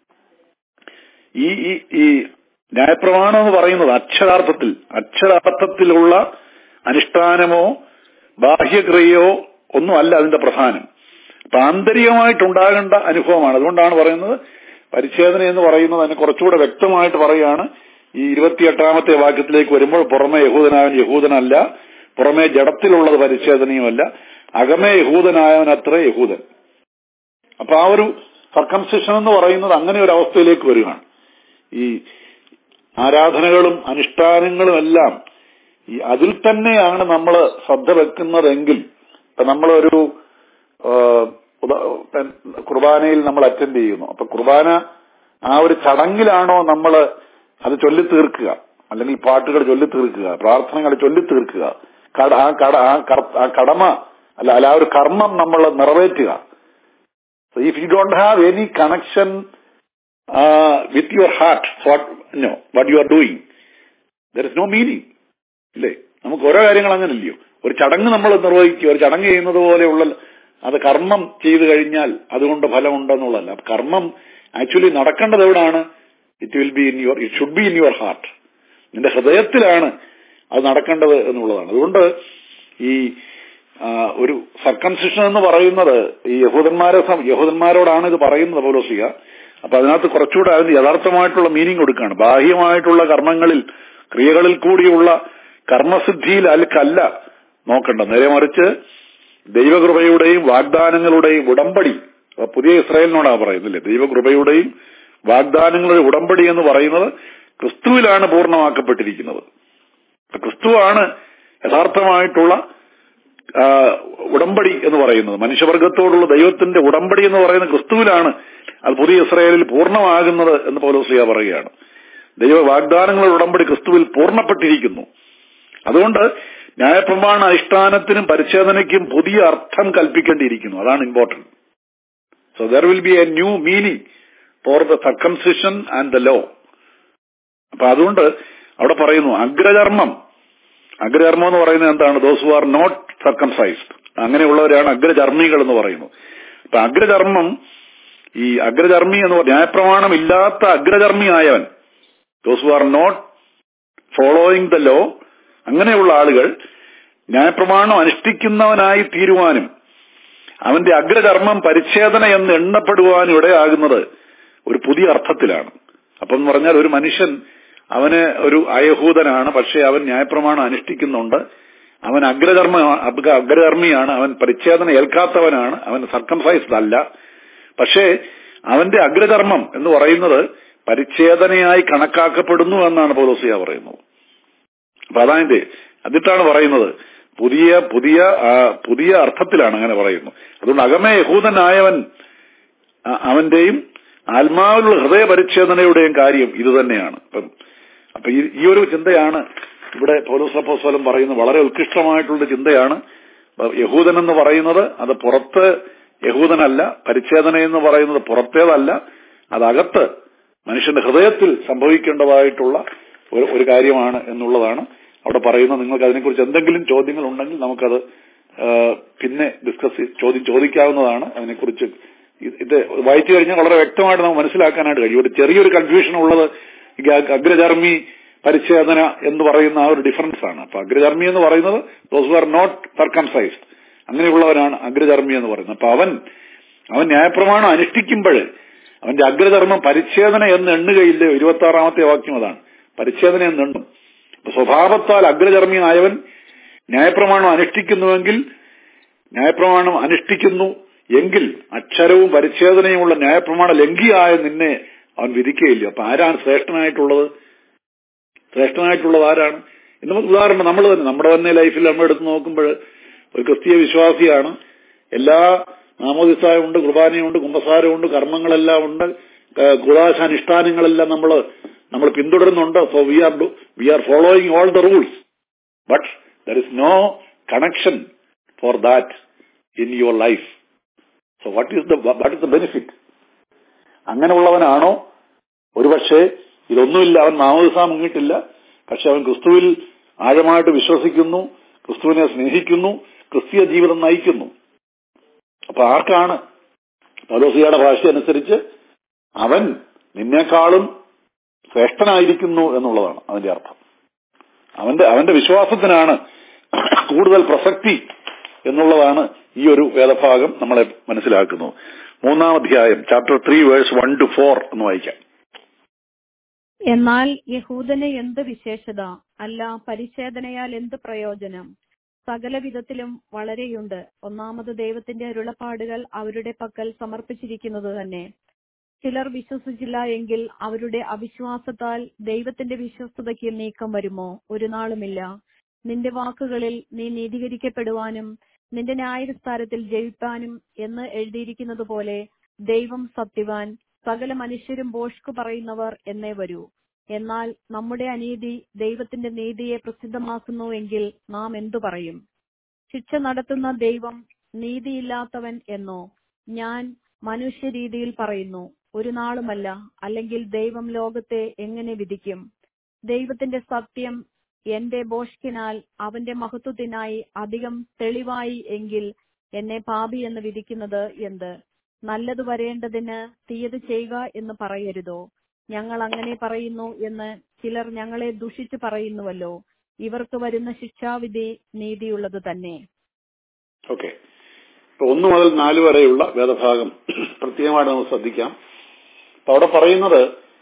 ഈ ഈ ന്യായപ്രമാണം എന്ന് പറയുന്നത് അക്ഷരാർത്ഥത്തിൽ അക്ഷരാർത്ഥത്തിലുള്ള അനുഷ്ഠാനമോ ബാഹ്യക്രിയയോ ഒന്നും അല്ല അതിന്റെ പ്രധാനം. അപ്പൊ ആന്തരികമായിട്ടുണ്ടാകേണ്ട അനുഭവമാണ്. അതുകൊണ്ടാണ് പറയുന്നത് പരിച്ഛേദന എന്ന് പറയുന്നത് അതിനെ കുറച്ചുകൂടെ വ്യക്തമായിട്ട് പറയുകയാണ്. ഈ ഇരുപത്തിയെട്ടാമത്തെ വാക്യത്തിലേക്ക് വരുമ്പോൾ, പുറമെ യഹൂദനായവൻ യഹൂദനല്ല, പുറമെ ജഡത്തിലുള്ളത് പരിച്ഛേദനയുമല്ല, അകമേ യഹൂദനായവൻ അത്ര യഹൂദൻ. അപ്പൊ ആ ഒരു സർക്കംസിഷൻ എന്ന് പറയുന്നത് അങ്ങനെ ഒരു അവസ്ഥയിലേക്ക് വരികയാണ്. ഈ ആരാധനകളും അനുഷ്ഠാനങ്ങളും എല്ലാം ഈ അതിൽ തന്നെയാണ് നമ്മൾ ശ്രദ്ധ വെക്കുന്നതെങ്കിൽ, ഇപ്പൊ നമ്മളൊരു കുർബാനയിൽ നമ്മൾ അറ്റൻഡ് ചെയ്യുന്നു. അപ്പൊ കുർബാന ആ ഒരു ചടങ്ങിലാണോ നമ്മൾ അത് ചൊല്ലിത്തീർക്കുക, അല്ലെങ്കിൽ പാട്ടുകൾ ചൊല്ലിത്തീർക്കുക, പ്രാർത്ഥനകൾ ചൊല്ലിത്തീർക്കുക, ആ കട ആ കടമ അല്ല അല്ല ആ ഒരു കർമ്മം നമ്മൾ നിറവേറ്റുക. If you don't have any connection with your heart what no what you are doing, there is no meaning, ഇല്ലേ? നമുക്ക് ഓരോ കാര്യങ്ങൾ അങ്ങനല്ലയോ. ഒരു ചടങ്ങ് നമ്മൾ നിർവഹിക്കുക, ഒരു ചടങ്ങ് ചെയ്യുന്നത് പോലെയുള്ള അത് കർമ്മം ചെയ്തു കഴിഞ്ഞാൽ അതുകൊണ്ട് ഫലമുണ്ടെന്നുള്ളതല്ല. കർമ്മം ആക്ച്വലി നടക്കേണ്ടത് എവിടാണ്? It will be in your it should be in your heart. നിന്റെ ഹൃദയത്തിലാണ് അത് നടക്കേണ്ടത് എന്നുള്ളതാണ്. അതുകൊണ്ട് ഈ ഒരു സർക്കംസിഷൻ എന്ന് പറയുന്നത് ഈ യഹൂദന്മാരെ യഹൂദന്മാരോടാണ് ഇത് പറയുന്നത് പൗലോസിക. അപ്പൊ അതിനകത്ത് കുറച്ചുകൂടെ അതിന് യഥാർത്ഥമായിട്ടുള്ള മീനിങ് കൊടുക്കുകയാണ്. ബാഹ്യമായിട്ടുള്ള കർമ്മങ്ങളിൽ, ക്രിയകളിൽ കൂടിയുള്ള കർമ്മസിദ്ധിയിൽ അൽക്കല്ല നോക്കേണ്ടത്, നേരെ മറിച്ച് ദൈവകൃപയുടെയും വാഗ്ദാനങ്ങളുടെയും ഉടമ്പടി. പുതിയ ഇസ്രായേലിനോടാണ് പറയുന്നില്ലേ, ദൈവകൃപയുടെയും വാഗ്ദാനങ്ങളുടെ ഉടമ്പടി എന്ന് പറയുന്നത് ക്രിസ്തുവിലാണ് പൂർണ്ണമാക്കപ്പെട്ടിരിക്കുന്നത്. ക്രിസ്തുവാണ് യഥാർത്ഥമായിട്ടുള്ള ഉടമ്പടി എന്ന് പറയുന്നത്. മനുഷ്യവർഗത്തോടുള്ള ദൈവത്തിന്റെ ഉടമ്പടി എന്ന് പറയുന്നത് ക്രിസ്തുവിലാണ് അത് പുതിയ ഇസ്രായേലിൽ പൂർണ്ണമാകുന്നത് എന്ന് പൗലോസിയ പറയുകയാണ്. ദൈവ വാഗ്ദാനങ്ങളുടെ ഉടമ്പടി ക്രിസ്തുവിൽ പൂർണ്ണപ്പെട്ടിരിക്കുന്നു. അതുകൊണ്ട് ന്യായപ്രമാണ അനുഷ്ഠാനത്തിനും പരിച്ഛേദനയ്ക്കും പുതിയ അർത്ഥം കൽപ്പിക്കേണ്ടിയിരിക്കുന്നു. അതാണ് important. So there will be a new meaning for the circumcision and the law. അപ്പൊ അതുകൊണ്ട് അവിടെ പറയുന്നു അഗ്രചർമ്മം. അഗ്രചർമ്മം എന്ന് പറയുന്നത് എന്താണ്? Those who are not circumcised, അങ്ങനെയുള്ളവരാണ് അഗ്രചർമ്മികൾ എന്ന് പറയുന്നത്. അപ്പൊ അഗ്രചർമ്മം, ഈ അഗ്രചർമ്മി എന്ന് പറഞ്ഞ ന്യായപ്രമാണം ഇല്ലാത്ത അഗ്രചർമ്മി ആയവൻ, those who are not following the law, അങ്ങനെയുള്ള ആളുകൾ ന്യായപ്രമാണം അനുഷ്ഠിക്കുന്നവനായി തീരുവാനും അവന്റെ അഗ്രചർമ്മം പരിച്ഛേദന എന്ന് എണ്ണപ്പെടുവാനും ഇടയാകുന്നത് ഒരു പുതിയ അർത്ഥത്തിലാണ്. അപ്പം എന്ന് പറഞ്ഞാൽ ഒരു മനുഷ്യൻ അവന് ഒരു അയഹൂദനാണ്, പക്ഷെ അവൻ ന്യായപ്രമാണം അനുഷ്ഠിക്കുന്നുണ്ട്. അവൻ അഗ്രധർമ്മ അഗ്രധർമ്മിയാണ്, അവൻ പരിച്ഛേദന ഏൽക്കാത്തവനാണ്, അവൻ സർക്കംസൈസ്ഡ് അല്ല. പക്ഷേ അവന്റെ അഗ്രധർമ്മം എന്ന് പറയുന്നത് പരിച്ഛേദനയായി കണക്കാക്കപ്പെടുന്നു എന്നാണ് പൗലോസ് പറയുന്നത്. അപ്പൊ അതായത് എന്നിട്ടാണ് പറയുന്നത്, പുതിയ പുതിയ പുതിയ അർത്ഥത്തിലാണ് അങ്ങനെ പറയുന്നു. അതുകൊണ്ട് അകമേ യഹൂദനായവൻ അവന്റെയും ആത്മാവിലുള്ള ഹൃദയ പരിച്ഛേദനയുടെയും കാര്യം ഇത് തന്നെയാണ്. അപ്പം അപ്പൊ ഈ ഒരു ചിന്തയാണ് ഇവിടെ പൗലോസ് അപ്പോസ്തലൻ പറയുന്നത്. വളരെ ഉത്കൃഷ്ടമായിട്ടുള്ള ചിന്തയാണ്. യഹൂദൻ എന്ന് പറയുന്നത് അത് പുറത്ത് യഹൂദനല്ല, പരിച്ഛേദന എന്ന് പറയുന്നത് പുറത്തേതല്ല, അതകത്ത് മനുഷ്യന്റെ ഹൃദയത്തിൽ സംഭവിക്കേണ്ടതായിട്ടുള്ള ഒരു കാര്യമാണ് എന്നുള്ളതാണ് അവിടെ പറയുന്നത്. നിങ്ങൾക്ക് അതിനെക്കുറിച്ച് എന്തെങ്കിലും ചോദ്യങ്ങൾ ഉണ്ടെങ്കിൽ നമുക്കത് പിന്നെ ഡിസ്കസ് ചോദ്യം ചോദിക്കാവുന്നതാണ്. അതിനെക്കുറിച്ച് ഇത് വായിച്ചു കഴിഞ്ഞാൽ വളരെ വ്യക്തമായിട്ട് നമുക്ക് മനസ്സിലാക്കാനായിട്ട് കഴിയും. ഒരു ചെറിയൊരു കൺഫ്യൂഷൻ ഉള്ളത് അഗ്രചർമ്മി പരിച്ഛേദന എന്ന് പറയുന്ന ആ ഒരു ഡിഫറൻസ് ആണ്. അപ്പൊ അഗ്രചർമ്മി എന്ന് പറയുന്നത് those who are not circumcised, അങ്ങനെയുള്ളവരാണ് അഗ്രചർമ്മി എന്ന് പറയുന്നത്. അപ്പൊ അവൻ അവൻ ന്യായപ്രമാണം അനുഷ്ഠിക്കുമ്പോൾ അവന്റെ അഗ്രധർമ്മം പരിച്ഛേദന എന്ന് എണ്ണുകയില്ലേ. ഇരുപത്തി ആറാമത്തെ വാക്യം അതാണ്, പരിച്ഛേദന എന്ന് എണ്ണും. സ്വഭാവത്താൽ അഗ്രചർമ്മിയായവൻ ന്യായപ്രമാണം അനുഷ്ഠിക്കുന്നുവെങ്കിൽ ന്യായപ്രമാണം അനുഷ്ഠിക്കുന്നു എങ്കിൽ അക്ഷരവും പരിച്ഛേദനയുമുള്ള ന്യായപ്രമാണ ലംഘിയായ നിന്നെ അവൻ വിധിക്കുകയില്ല. അപ്പൊ ആരാണ് ശ്രേഷ്ഠനായിട്ടുള്ളത്? ശ്രേഷ്ഠനായിട്ടുള്ളത് ആരാണ്? ഇന്ന് ഉദാഹരണം നമ്മൾ തന്നെ നമ്മുടെ തന്നെ ലൈഫിൽ നമ്മൾ എടുത്ത് നോക്കുമ്പോൾ ഒരു ക്രിസ്തീയ വിശ്വാസിയാണ്, എല്ലാ നാമോദിസായുണ്ട്, കുർബാനയുണ്ട്, കുമ്പസാരമുണ്ട്, കർമ്മങ്ങളെല്ലാം ഉണ്ട്, കുദാശാനുഷ്ഠാനങ്ങളെല്ലാം നമ്മൾ നമ്മൾ പിന്തുടരുന്നുണ്ട്. So we are we are following all the rules, but there is no connection for that in your life. So what is the what is the benefit? അങ്ങനെയുള്ളവനാണോ? ഒരുപക്ഷെ ഇതൊന്നുമില്ല, അവൻ നാമോദിസ മുങ്ങിയിട്ടില്ല, പക്ഷെ അവൻ ക്രിസ്തുവിൽ ആഴമായിട്ട് വിശ്വസിക്കുന്നു, ക്രിസ്തുവിനെ സ്നേഹിക്കുന്നു, ക്രിസ്തീയ ജീവിതം നയിക്കുന്നു. അപ്പൊ ആർക്കാണ്? പൗലോസിയുടെ ഭാഷ അനുസരിച്ച് അവൻ നിന്നേക്കാളും ശ്രേഷ്ഠനായിരിക്കുന്നു എന്നുള്ളതാണ് അതിന്റെ അർത്ഥം. അവന്റെ അവന്റെ വിശ്വാസത്തിനാണ് കൂടുതൽ പ്രസക്തി എന്നുള്ളതാണ് ഈ ഒരു വേദഭാഗം നമ്മളെ മനസ്സിലാക്കുന്നത്. മൂന്നാം അധ്യായം chapter three verse one to four എന്ന് വായിക്കാം. എന്നാൽ യഹൂദന് എന്ത് വിശേഷത, അല്ല പരിച്ഛേദനയാൽ എന്ത് പ്രയോജനം? സകല വിധത്തിലും വളരെയുണ്ട്. ഒന്നാമത് ദൈവത്തിന്റെ അരുളപ്പാടുകൾ അവരുടെ പക്കൽ സമർപ്പിച്ചിരിക്കുന്നത് തന്നെ. ചിലർ വിശ്വസിച്ചില്ല എങ്കിൽ അവരുടെ അവിശ്വാസത്താൽ ദൈവത്തിന്റെ വിശ്വസ്തതയ്ക്ക് നീക്കം വരുമോ? ഒരു നാളുമില്ല. നിന്റെ വാക്കുകളിൽ നീ നീതീകരിക്കപ്പെടുവാനും നിന്റെ ന്യായവിസ്താരത്തിൽ ജയിപ്പാനും എന്ന് എഴുതിയിരിക്കുന്നത് പോലെ ദൈവം സത്യവാൻ, സകല മനുഷ്യരും ഭോഷ്കു പറയുന്നവർ എന്നേ വരൂ. എന്നാൽ നമ്മുടെ അനീതി ദൈവത്തിന്റെ നീതിയെ പ്രസിദ്ധമാക്കുന്നുവെങ്കിൽ നാം എന്തു പറയും? ശിക്ഷ നടത്തുന്ന ദൈവം നീതിയില്ലാത്തവൻ എന്നോ? ഞാൻ മനുഷ്യരീതിയിൽ പറയുന്നു. ഒരു നാളുമല്ല. അല്ലെങ്കിൽ ദൈവം ലോകത്തെ എങ്ങനെ വിധിക്കും? ദൈവത്തിന്റെ സത്യം എന്റെ ഭോഷ്കിനാൽ അവന്റെ മഹത്വത്തിനായി അധികം തെളിവായി എങ്കിൽ എന്നെ പാപി എന്ന് വിധിക്കുന്നത് എന്ത്? നല്ലത് വരേണ്ടതിന് തീയത് ചെയ്യുക എന്ന് പറയരുതോ? ഞങ്ങൾ അങ്ങനെ പറയുന്നു എന്ന് ചിലർ ഞങ്ങളെ ദുഷിച്ചു പറയുന്നുവല്ലോ. ഇവർക്ക് വരുന്ന ശിക്ഷാവിധി നീതിയുള്ളത് തന്നെ. ഓക്കെ, ഇപ്പൊ ഒന്ന് മുതൽ നാല് വരെയുള്ള വേദഭാഗം പ്രത്യേകമായിട്ട് നമുക്ക് ശ്രദ്ധിക്കാം. അപ്പൊ അവിടെ പറയുന്നത്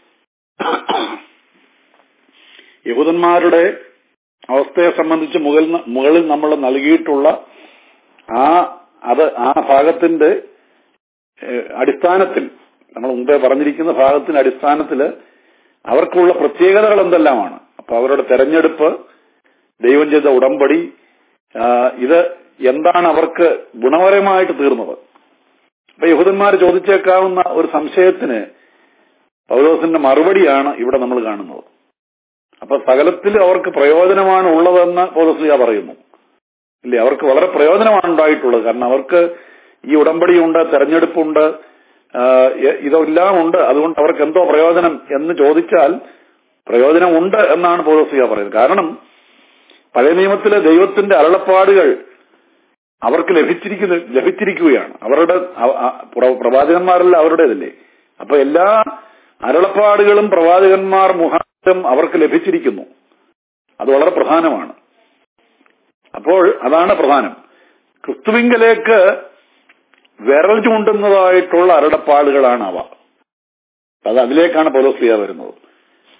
യഹൂദന്മാരുടെ അവസ്ഥയെ സംബന്ധിച്ച് മുകളിൽ മുകളിൽ നമ്മൾ നൽകിയിട്ടുള്ള ആ അത് ആ ഭാഗത്തിന്റെ അടിസ്ഥാനത്തിൽ, നമ്മൾ മുമ്പേ പറഞ്ഞിരിക്കുന്ന ഭാഗത്തിന്റെ അടിസ്ഥാനത്തിൽ അവർക്കുള്ള പ്രത്യേകതകൾ എന്തെല്ലാമാണ്. അപ്പൊ അവരുടെ തെരഞ്ഞെടുപ്പ്, ദൈവം ചെയ്ത ഉടമ്പടി, ഇത് എന്താണ് അവർക്ക് ഗുണപരമായിട്ട് തീർന്നത്. അപ്പൊ യഹൂദന്മാർ ചോദിച്ചേക്കാവുന്ന ഒരു സംശയത്തിന് പൗലോസിന്റെ മറുപടിയാണ് ഇവിടെ നമ്മൾ കാണുന്നത്. അപ്പൊ സകലത്തിൽ അവർക്ക് പ്രയോജനമാണ് ഉള്ളതെന്ന് പൗലോസ് പറയുന്നു, ഇല്ലേ? അവർക്ക് വളരെ പ്രയോജനമാണ് ഉണ്ടായിട്ടുള്ളത്. കാരണം അവർക്ക് ഈ ഉടമ്പടിയുണ്ട്, തെരഞ്ഞെടുപ്പുണ്ട്, ഇതെല്ലാം ഉണ്ട്. അതുകൊണ്ട് അവർക്ക് എന്തോ പ്രയോജനം എന്ന് ചോദിച്ചാൽ പ്രയോജനമുണ്ട് എന്നാണ് പൗലോസ് പറയുന്നത്. കാരണം പഴയ നിയമത്തിലെ ദൈവത്തിന്റെ അരുളപ്പാടുകൾ അവർക്ക് ലഭിച്ചിരിക്കുന്ന ലഭിച്ചിരിക്കുകയാണ്. അവരുടെ പ്രവാചകന്മാരെല്ലാം അവരുടേതല്ലേ. അപ്പൊ എല്ലാ അരുളപ്പാടുകളും പ്രവാചകന്മാർ മുഖാന്തരം അവർക്ക് ലഭിച്ചിരിക്കുന്നു. അത് വളരെ പ്രധാനമാണ്. അപ്പോൾ അതാണ് പ്രധാനം. ക്രിസ്തുവിങ്കലേക്ക് വിരൽ ചൂണ്ടുന്നതായിട്ടുള്ള അരുളപ്പാടുകളാണ് അവ. അത് അതിലേക്കാണ് പൗലോസ് വരുന്നത്.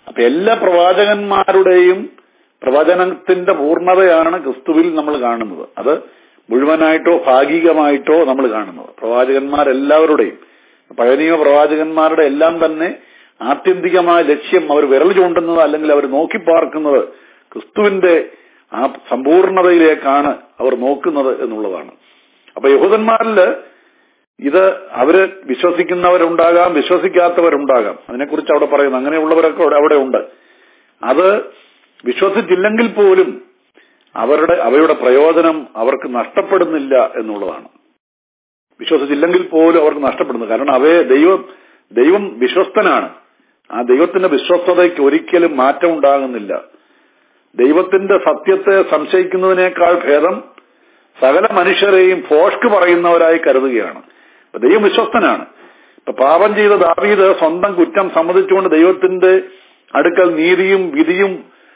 അപ്പൊ എല്ലാ പ്രവാചകന്മാരുടെയും പ്രവചനത്തിന്റെ പൂർണ്ണതയാണ് ക്രിസ്തുവിൽ നമ്മൾ കാണുന്നത്. അത് മുഴുവനായിട്ടോ ഭാഗികമായിട്ടോ നമ്മൾ കാണുന്നത്. പ്രവാചകന്മാരെല്ലാവരുടെയും പഴയ നിയമ പ്രവാചകന്മാരുടെ എല്ലാം തന്നെ ആത്യന്തികമായ ലക്ഷ്യം അവർ വിരൽ ചൂണ്ടുന്നത് അല്ലെങ്കിൽ അവർ നോക്കിപ്പാർക്കുന്നത് ക്രിസ്തുവിന്റെ ആ സമ്പൂർണതയിലേക്കാണ് അവർ നോക്കുന്നത് എന്നുള്ളതാണ്. അപ്പൊ യഹൂദന്മാരില് ഇത് അവര് വിശ്വസിക്കുന്നവരുണ്ടാകാം, വിശ്വസിക്കാത്തവരുണ്ടാകാം. അതിനെക്കുറിച്ച് അവിടെ പറയുന്നു. അങ്ങനെയുള്ളവരൊക്കെ അവിടെ ഉണ്ട്. അത് വിശ്വസിച്ചില്ലെങ്കിൽ പോലും അവരുടെ അവയുടെ പ്രയോജനം അവർക്ക് നഷ്ടപ്പെടുന്നില്ല എന്നുള്ളതാണ്. വിശ്വസിച്ചില്ലെങ്കിൽ പോലും അവർക്ക് നഷ്ടപ്പെടുന്നു. കാരണം അവയെ ദൈവം ദൈവം വിശ്വസ്തനാണ്. ആ ദൈവത്തിന്റെ വിശ്വസ്തതയ്ക്ക് ഒരിക്കലും മാറ്റം ഉണ്ടാകുന്നില്ല. ദൈവത്തിന്റെ സത്യത്തെ സംശയിക്കുന്നതിനേക്കാൾ ഭേദം സകല മനുഷ്യരെയും ഫോഷ്ക്ക് പറയുന്നവരായി കരുതുകയാണ്. അപ്പൊ ദൈവം വിശ്വസ്തനാണ്. ഇപ്പൊ പാപം ചെയ്ത ദാവീദ് സ്വന്തം കുറ്റം സമ്മതിച്ചുകൊണ്ട് ദൈവത്തിന്റെ അടുക്കൽ നീതിയും വിധിയും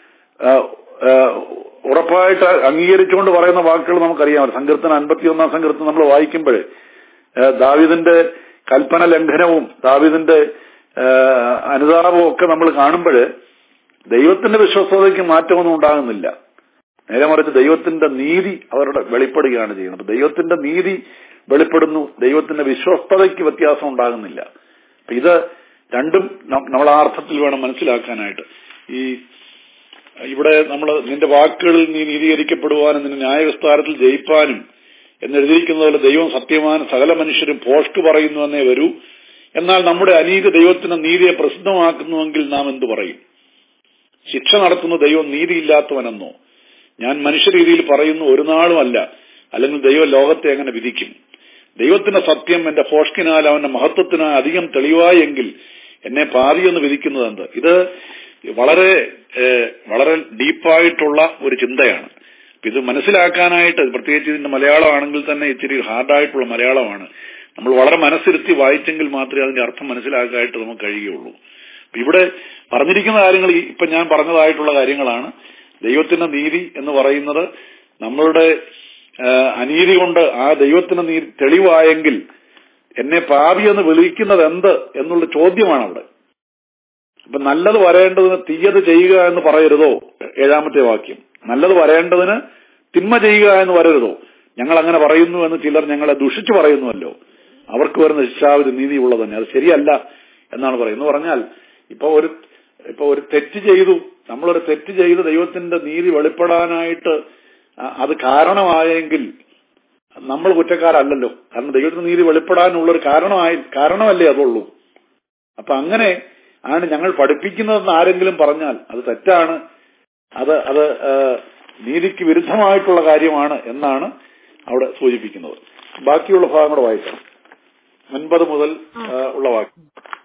ഉറപ്പായിട്ട് അംഗീകരിച്ചുകൊണ്ട് പറയുന്ന വാക്കുകൾ നമുക്കറിയാം. സങ്കീർത്തനം അൻപത്തിയൊന്നാം സങ്കീർത്തനം നമ്മൾ വായിക്കുമ്പോൾ ദാവീദിന്റെ കൽപ്പന ലംഘനവും ദാവീദിന്റെ അനുതാപവും ഒക്കെ നമ്മൾ കാണുമ്പോൾ ദൈവത്തിന്റെ വിശ്വസ്തതയ്ക്ക് മാറ്റമൊന്നും ഉണ്ടാകുന്നില്ല. നേരെ മറിച്ച് ദൈവത്തിന്റെ നീതി അവരുടെ വെളിപ്പെടുകയാണ് ചെയ്യുന്നത്. അപ്പൊ ദൈവത്തിന്റെ നീതി വെളിപ്പെടുന്നു, ദൈവത്തിന്റെ വിശ്വസ്തതയ്ക്ക് വ്യത്യാസം ഉണ്ടാകുന്നില്ല. അപ്പൊ ഇത് രണ്ടും നമ്മൾ ആ അർത്ഥത്തിൽ വേണം മനസ്സിലാക്കാനായിട്ട്. ഈ ഇവിടെ നമ്മൾ നിന്റെ വാക്കുകളിൽ നീ നീതീകരിക്കപ്പെടുവാനും നിന്റെ ന്യായവിസ്താരത്തിൽ ജയിപ്പാനും എന്നെഴുതിയിരിക്കുന്ന പോലെ ദൈവം സത്യവാൻ സകല മനുഷ്യരും പോഷ്ക്ക് പറയുന്നു എന്നേ വരൂ. എന്നാൽ നമ്മുടെ അനീതി ദൈവത്തിന്റെ നീതിയെ പ്രസിദ്ധമാക്കുന്നുവെങ്കിൽ നാം എന്തു പറയും? ശിക്ഷ നടത്തുന്ന ദൈവം നീതിയില്ലാത്തവനെന്നോ? ഞാൻ മനുഷ്യരീതിയിൽ പറയുന്നു, ഒരു നാളും അല്ല. അല്ലെങ്കിൽ ദൈവം ലോകത്തെ എങ്ങനെ വിധിക്കും? ദൈവത്തിന്റെ സത്യം എന്റെ ഫോഷ്കിനാൽ അവന്റെ മഹത്വത്തിനാൽ അധികം തെളിവായെങ്കിൽ എന്നെ പാപിയെന്ന് വിധിക്കുന്നത് എന്ത്? ഇത് വളരെ വളരെ ഡീപ്പായിട്ടുള്ള ഒരു ചിന്തയാണ്. ഇത് മനസ്സിലാക്കാനായിട്ട്, പ്രത്യേകിച്ച് ഇതിന്റെ മലയാളമാണെങ്കിൽ തന്നെ ഇച്ചിരി ഹാർഡായിട്ടുള്ള മലയാളമാണ്. നമ്മൾ വളരെ മനസ്സിരുത്തി വായിച്ചെങ്കിൽ മാത്രമേ അതിന്റെ അർത്ഥം മനസ്സിലാക്കാനായിട്ട് നമുക്ക് കഴിയുകയുള്ളൂ. ഇവിടെ പറഞ്ഞിരിക്കുന്ന കാര്യങ്ങൾ ഇപ്പൊ ഞാൻ പറഞ്ഞതായിട്ടുള്ള കാര്യങ്ങളാണ്. ദൈവത്തിന്റെ നീതി എന്ന് പറയുന്നത് നമ്മളുടെ അനീതി കൊണ്ട് ആ ദൈവത്തിന്റെ നീതി തെളിവായെങ്കിൽ എന്നെ പാപി എന്ന് വിളിക്കുന്നത് എന്ത് എന്നുള്ള ചോദ്യമാണ് അവിടെ. അപ്പൊ നല്ലത് വരേണ്ടതിന് തീയത് ചെയ്യുക എന്ന് പറയരുതോ? ഏഴാമത്തെ വാക്യം. നല്ലത് വരേണ്ടതിന് തിന്മ ചെയ്യുക എന്ന് വരരുതോ? ഞങ്ങൾ അങ്ങനെ പറയുന്നു എന്ന് ചിലർ ഞങ്ങളെ ദുഷിച്ചു പറയുന്നുവല്ലോ. അവർക്ക് വരുന്ന ശിക്ഷാവിധി നീതിയുള്ളത് തന്നെ. അത് ശരിയല്ല എന്നാണ് പറയുന്നത്. പറഞ്ഞാൽ ഇപ്പൊ ഒരു ഇപ്പൊ ഒരു തെറ്റ് ചെയ്തു, നമ്മളൊരു തെറ്റ് ചെയ്ത് ദൈവത്തിന്റെ നീതി വെളിപ്പെടാനായിട്ട് അത് കാരണമായെങ്കിൽ നമ്മൾ കുറ്റക്കാരല്ലല്ലോ. കാരണം ദൈവത്തിന്റെ നീതി വെളിപ്പെടാനുള്ളൊരു കാരണമായി കാരണമല്ലേ അതുള്ളൂ. അപ്പൊ അങ്ങനെ ആണ് ഞങ്ങൾ പഠിപ്പിക്കുന്നതെന്ന് ആരെങ്കിലും പറഞ്ഞാൽ അത് തെറ്റാണ്, അത് അത് നീതിക്ക് വിരുദ്ധമായിട്ടുള്ള കാര്യമാണ് എന്നാണ് അവിടെ സൂചിപ്പിക്കുന്നത്. ബാക്കിയുള്ള ഭാഗം കൂടെ വായിക്കാം. ഒൻപത് മുതൽ ഉള്ള വാക്യം.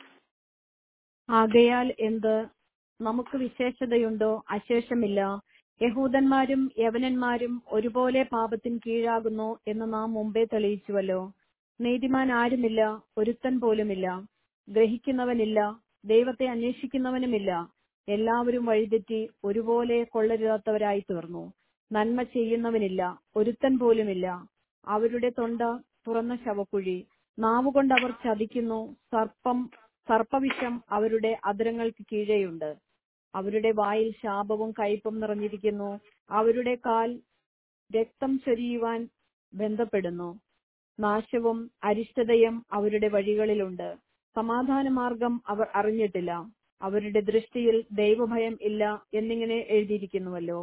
ആകയാൽ എന്ത്? നമുക്ക് വിശേഷതയുണ്ടോ? അശേഷമില്ല. യഹൂദന്മാരും യവനന്മാരും ഒരുപോലെ പാപത്തിന് കീഴാകുന്നു എന്ന് നാം മുമ്പേ തെളിയിച്ചുവല്ലോ. നീതിമാൻ ആരുമില്ല, ഒരുത്തൻ പോലുമില്ല. ഗ്രഹിക്കുന്നവനില്ല, ദൈവത്തെ അന്വേഷിക്കുന്നവനുമില്ല. എല്ലാവരും വഴിതെറ്റി ഒരുപോലെ കൊള്ളരുതാത്തവരായി തീർന്നു. നന്മ ചെയ്യുന്നവനില്ല, ഒരുത്തൻ പോലുമില്ല. അവരുടെ തൊണ്ട തുറന്ന ശവക്കുഴി. നാവുകൊണ്ട് അവർ ചതിക്കുന്നു. സർപ്പം സർപ്പവിഷം അവരുടെ അധരങ്ങൾക്ക് കീഴെയുണ്ട്. അവരുടെ വായിൽ ശാപവും കയ്പും നിറഞ്ഞിരിക്കുന്നു. അവരുടെ കാൽ രക്തം ചൊരിയുവാൻ ബന്ധപ്പെടുന്നു. നാശവും അരിഷ്ടതയും അവരുടെ വഴികളിലുണ്ട്. സമാധാനമാർഗം അവർ അറിഞ്ഞിട്ടില്ല. അവരുടെ ദൃഷ്ടിയിൽ ദൈവഭയം ഇല്ല എന്നിങ്ങനെ എഴുതിയിരിക്കുന്നുവല്ലോ.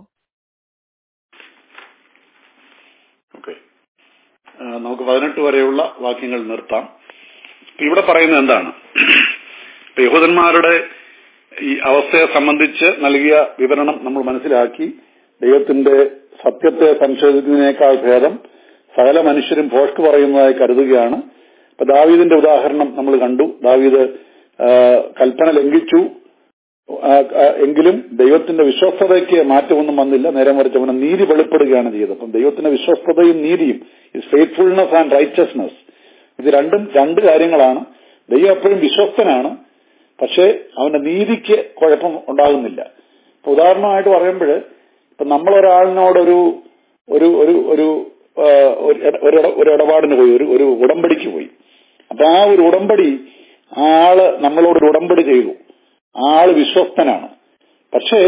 ഓക്കെ, നമുക്ക് പതിനെട്ട് വരെയുള്ള വാക്യങ്ങൾ നിർത്താം. ഇവിടെ പറയുന്നത് എന്താണ്? യഹൂദന്മാരുടെ ഈ അവസ്ഥയെ സംബന്ധിച്ച് നൽകിയ വിവരണം നമ്മൾ മനസ്സിലാക്കി. ദൈവത്തിന്റെ സത്യത്തെ സംശയിക്കുന്നതിനേക്കാൾ ഭേദം സകല മനുഷ്യരും ഭോഷ്ക്ക് പറയുന്നതായി കരുതുകയാണ്. ഇപ്പൊ ദാവീദിന്റെ ഉദാഹരണം നമ്മൾ കണ്ടു. ദാവീദ് കൽപ്പന ലംഘിച്ചു എങ്കിലും ദൈവത്തിന്റെ വിശ്വസ്തതയ്ക്ക് മാറ്റമൊന്നും വന്നില്ല. നേരെ മറിച്ച് അവന് നീതി വെളിപ്പെടുകയാണ് ചെയ്തത്. അപ്പം ദൈവത്തിന്റെ വിശ്വസ്തതയും നീതിയും, ഫെയ്ത്ത്ഫുൾനെസ് ആൻഡ് റൈറ്റ്യസ്നെസ്, ഇത് രണ്ടും രണ്ട് കാര്യങ്ങളാണ്. ദൈവം എപ്പോഴും വിശ്വസ്തനാണ്, പക്ഷേ അവന്റെ നീതിക്ക് കുഴപ്പം ഉണ്ടാകുന്നില്ല. ഇപ്പൊ ഉദാഹരണമായിട്ട് പറയുമ്പോൾ ഇപ്പൊ നമ്മളൊരാളിനോടൊരു ഒരു ഒരു ഒരു ഒരു ഇടപാടിന് പോയി, ഒരു ഒരു ഉടമ്പടിക്ക് പോയി. അപ്പൊ ആ ഒരു ഉടമ്പടി, ആള് നമ്മളോടൊരു ഉടമ്പടി ചെയ്തു. ആള് വിശ്വസ്തനാണ്. പക്ഷേ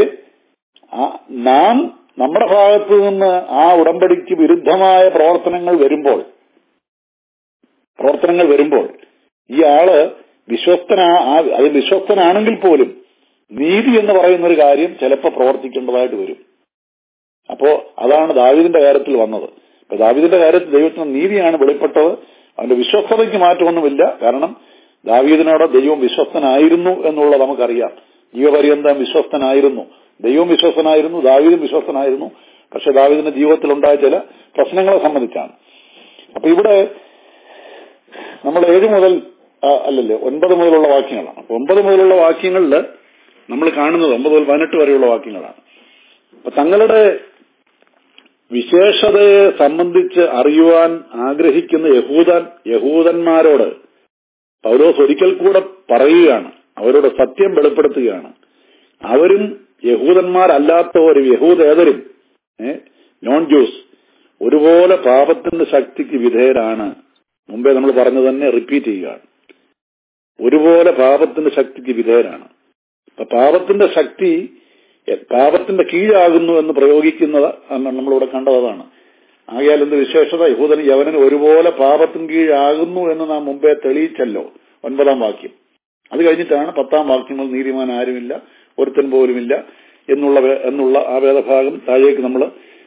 നാം നമ്മുടെ ഭാഗത്തു നിന്ന് ആ ഉടമ്പടിക്ക് വിരുദ്ധമായ പ്രവർത്തനങ്ങൾ വരുമ്പോൾ പ്രവർത്തനങ്ങൾ വരുമ്പോൾ ഈ ആള് വിശ്വസ്തനാ അത് വിശ്വസ്തനാണെങ്കിൽ പോലും നീതി എന്ന് പറയുന്ന ഒരു കാര്യം ചിലപ്പോൾ പ്രവർത്തിക്കേണ്ടതായിട്ട് വരും. അപ്പോ അതാണ് ദാവീദിന്റെ കാര്യത്തിൽ വന്നത്. അപ്പൊ ദാവീദിന്റെ കാര്യത്തിൽ ദൈവത്തിന് നീതിയാണ് വെളിപ്പെട്ടത്. അവന്റെ വിശ്വസ്തതയ്ക്ക് മാറ്റമൊന്നുമില്ല. കാരണം ദാവീദിനോട് ദൈവം വിശ്വസ്തനായിരുന്നു എന്നുള്ളത് നമുക്കറിയാം. ജീവപര്യന്തം വിശ്വസ്തനായിരുന്നു. ദൈവം വിശ്വസ്തനായിരുന്നു, ദാവീദും വിശ്വസ്തനായിരുന്നു. പക്ഷെ ദാവീദിന്റെ ജീവിതത്തിലുണ്ടായ ചില പ്രശ്നങ്ങളെ സംബന്ധിച്ചാണ്. അപ്പൊ ഇവിടെ നമ്മൾ ഏഴ് മുതൽ അല്ലല്ലേ ഒൻപത് മുതലുള്ള വാക്യങ്ങളാണ്. അപ്പൊ ഒമ്പത് മുതലുള്ള വാക്യങ്ങളിൽ നമ്മൾ കാണുന്നത് ഒമ്പത് മുതൽ പതിനെട്ട് വരെയുള്ള വാക്യങ്ങളാണ്. അപ്പൊ തങ്ങളുടെ വിശേഷതയെ സംബന്ധിച്ച് അറിയുവാൻ ആഗ്രഹിക്കുന്ന യഹൂദൻ യഹൂദന്മാരോട് പൗലോസ് ഒരിക്കൽ കൂടെ പറയുകയാണ്, അവരോട് സത്യം വെളിപ്പെടുത്തുകയാണ്. അവരും യഹൂദന്മാരല്ലാത്തവരും യഹൂദേതരും നോൺ ജ്യൂസ് ഒരുപോലെ പാപത്തിന്റെ ശക്തിക്ക് വിധേയരാണ്. മുമ്പേ നമ്മൾ പറഞ്ഞു തന്നെ റിപ്പീറ്റ് ചെയ്യുകയാണ്. ഒരുപോലെ പാപത്തിന്റെ ശക്തിക്ക് വിധേയരാണ്. അപ്പൊ പാപത്തിന്റെ ശക്തി പാപത്തിന്റെ കീഴാകുന്നു എന്ന് പ്രയോഗിക്കുന്നത് നമ്മളിവിടെ കണ്ടതാണ്. ആകയാൽ എന്ത് വിശേഷത? യഹൂദനും യവനനും ഒരുപോലെ പാപത്തിന് കീഴാകുന്നു എന്ന് നാം മുമ്പേ തെളിയിച്ചല്ലോ, ഒൻപതാം വാക്യം. അത് കഴിഞ്ഞിട്ടാണ് പത്താം വാക്യങ്ങൾ നീതിമാൻ ആരുമില്ല, ഒരുത്തൻ പോലുമില്ല എന്നുള്ള എന്നുള്ള ആ വേദഭാഗം താഴേക്ക് നമ്മൾ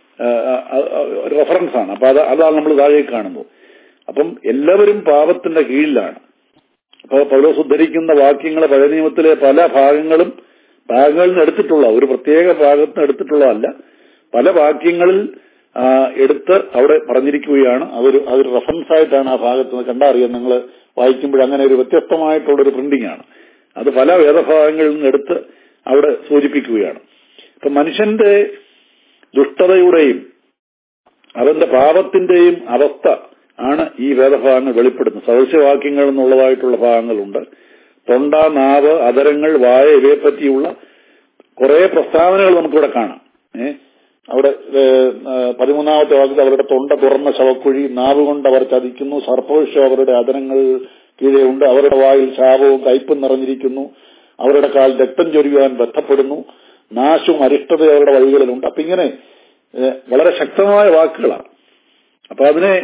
ഒരു റെഫറൻസ് ആണ്. അപ്പൊ അത് അതാണ് നമ്മൾ താഴേക്ക് കാണുന്നത്. അപ്പം എല്ലാവരും പാപത്തിന്റെ കീഴിലാണ്. അപ്പൊ പൗലോസ് ഉദ്ധരിക്കുന്ന വാക്യങ്ങൾ പഴയ നിയമത്തിലെ പല ഭാഗങ്ങളും ഭാഗങ്ങളിൽ നിന്ന് എടുത്തിട്ടുള്ള ഒരു പ്രത്യേക ഭാഗത്ത് നിന്ന് എടുത്തിട്ടുള്ളതല്ല, പല വാക്യങ്ങളിൽ എടുത്ത് അവിടെ പറഞ്ഞിരിക്കുകയാണ്. അതൊരു അതൊരു റെഫറൻസ് ആയിട്ടാണ് ആ ഭാഗത്ത് നിന്ന് കണ്ടറിയാം. നിങ്ങൾ വായിക്കുമ്പോൾ അങ്ങനെ ഒരു വ്യത്യസ്തമായിട്ടുള്ളൊരു പ്രിന്റിംഗ് ആണ്. അത് പല വേദഭാഗങ്ങളിൽ നിന്ന് എടുത്ത് അവിടെ സൂചിപ്പിക്കുകയാണ്. ഇപ്പൊ മനുഷ്യന്റെ ദുഷ്ടതയുടെയും അവന്റെ പാപത്തിന്റെയും അവസ്ഥ ആണ് ഈ വേദഭാഗങ്ങൾ വെളിപ്പെടുത്തുന്നത്. സദൃശവാക്യങ്ങൾ എന്നുള്ളതായിട്ടുള്ള ഭാഗങ്ങളുണ്ട്. തൊണ്ട, നാവ്, അധരങ്ങൾ, വായ ഇവയെപ്പറ്റിയുള്ള കുറെ പ്രസ്താവനകൾ നമുക്കിവിടെ കാണാം. ഏഹ് അവിടെ പതിമൂന്നാമത്തെ വാക്യത്തിൽ അവരുടെ തൊണ്ട തുറന്ന ശവക്കുഴി, നാവ് കൊണ്ട് അവർ ചതിക്കുന്നു, സർപ്പവിഷം അവരുടെ അധരങ്ങൾ കീഴെയുണ്ട്, അവരുടെ വായിൽ ശാപവും കയ്പും നിറഞ്ഞിരിക്കുന്നു, അവരുടെ കാൽ രക്തം ചൊരിയുവാൻ ബന്ധപ്പെടുന്നു, നാശവും അരിഷ്ടതയും അവരുടെ വഴികളിലുണ്ട്. അപ്പൊ ഇങ്ങനെ വളരെ ശക്തമായ വാക്കുകളാണ്. അപ്പൊ അതിനെ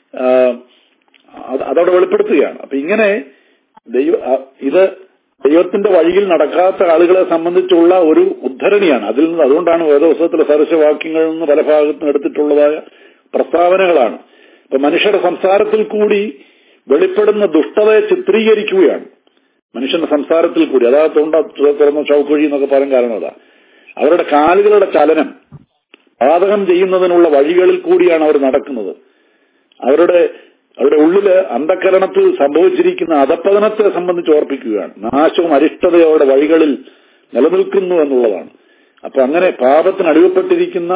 അതവിടെ വെളിപ്പെടുത്തുകയാണ്. അപ്പൊ ഇങ്ങനെ ദൈവ ഇത് ദൈവത്തിന്റെ വഴിയിൽ നടക്കാത്ത ആളുകളെ സംബന്ധിച്ചുള്ള ഒരു ഉദ്ധരണിയാണ്. അതിൽ നിന്ന് അതുകൊണ്ടാണ് വേദപുസ്തകത്തിലെ സദൃശവാക്യങ്ങളിൽ നിന്ന് പല ഭാഗത്തും എടുത്തിട്ടുള്ളതായ പ്രസ്താവനകളാണ്. ഇപ്പൊ മനുഷ്യരുടെ സംസാരത്തിൽ കൂടി വെളിപ്പെടുന്ന ദുഷ്ടതയെ ചിത്രീകരിക്കുകയാണ്. മനുഷ്യന്റെ സംസാരത്തിൽ കൂടി അതാ തൊണ്ട തുറന്ന ചൗക്കുഴി എന്നൊക്കെ പറയാൻ കാരണം അതാ. അവരുടെ കാലുകളുടെ ചലനം പാതകം ചെയ്യുന്നതിനുള്ള വഴികളിൽ കൂടിയാണ് അവർ നടക്കുന്നത്. അവരുടെ അവരുടെ ഉള്ളില് അന്ധകരണത്തിൽ സംഭവിച്ചിരിക്കുന്ന അധപ്പതനത്തെ സംബന്ധിച്ച് ഓർപ്പിക്കുകയാണ്. നാശവും അരിഷ്ടതയും അവരുടെ വഴികളിൽ നിലനിൽക്കുന്നു എന്നുള്ളതാണ്. അപ്പൊ അങ്ങനെ പാപത്തിന് അടിമപ്പെട്ടിരിക്കുന്ന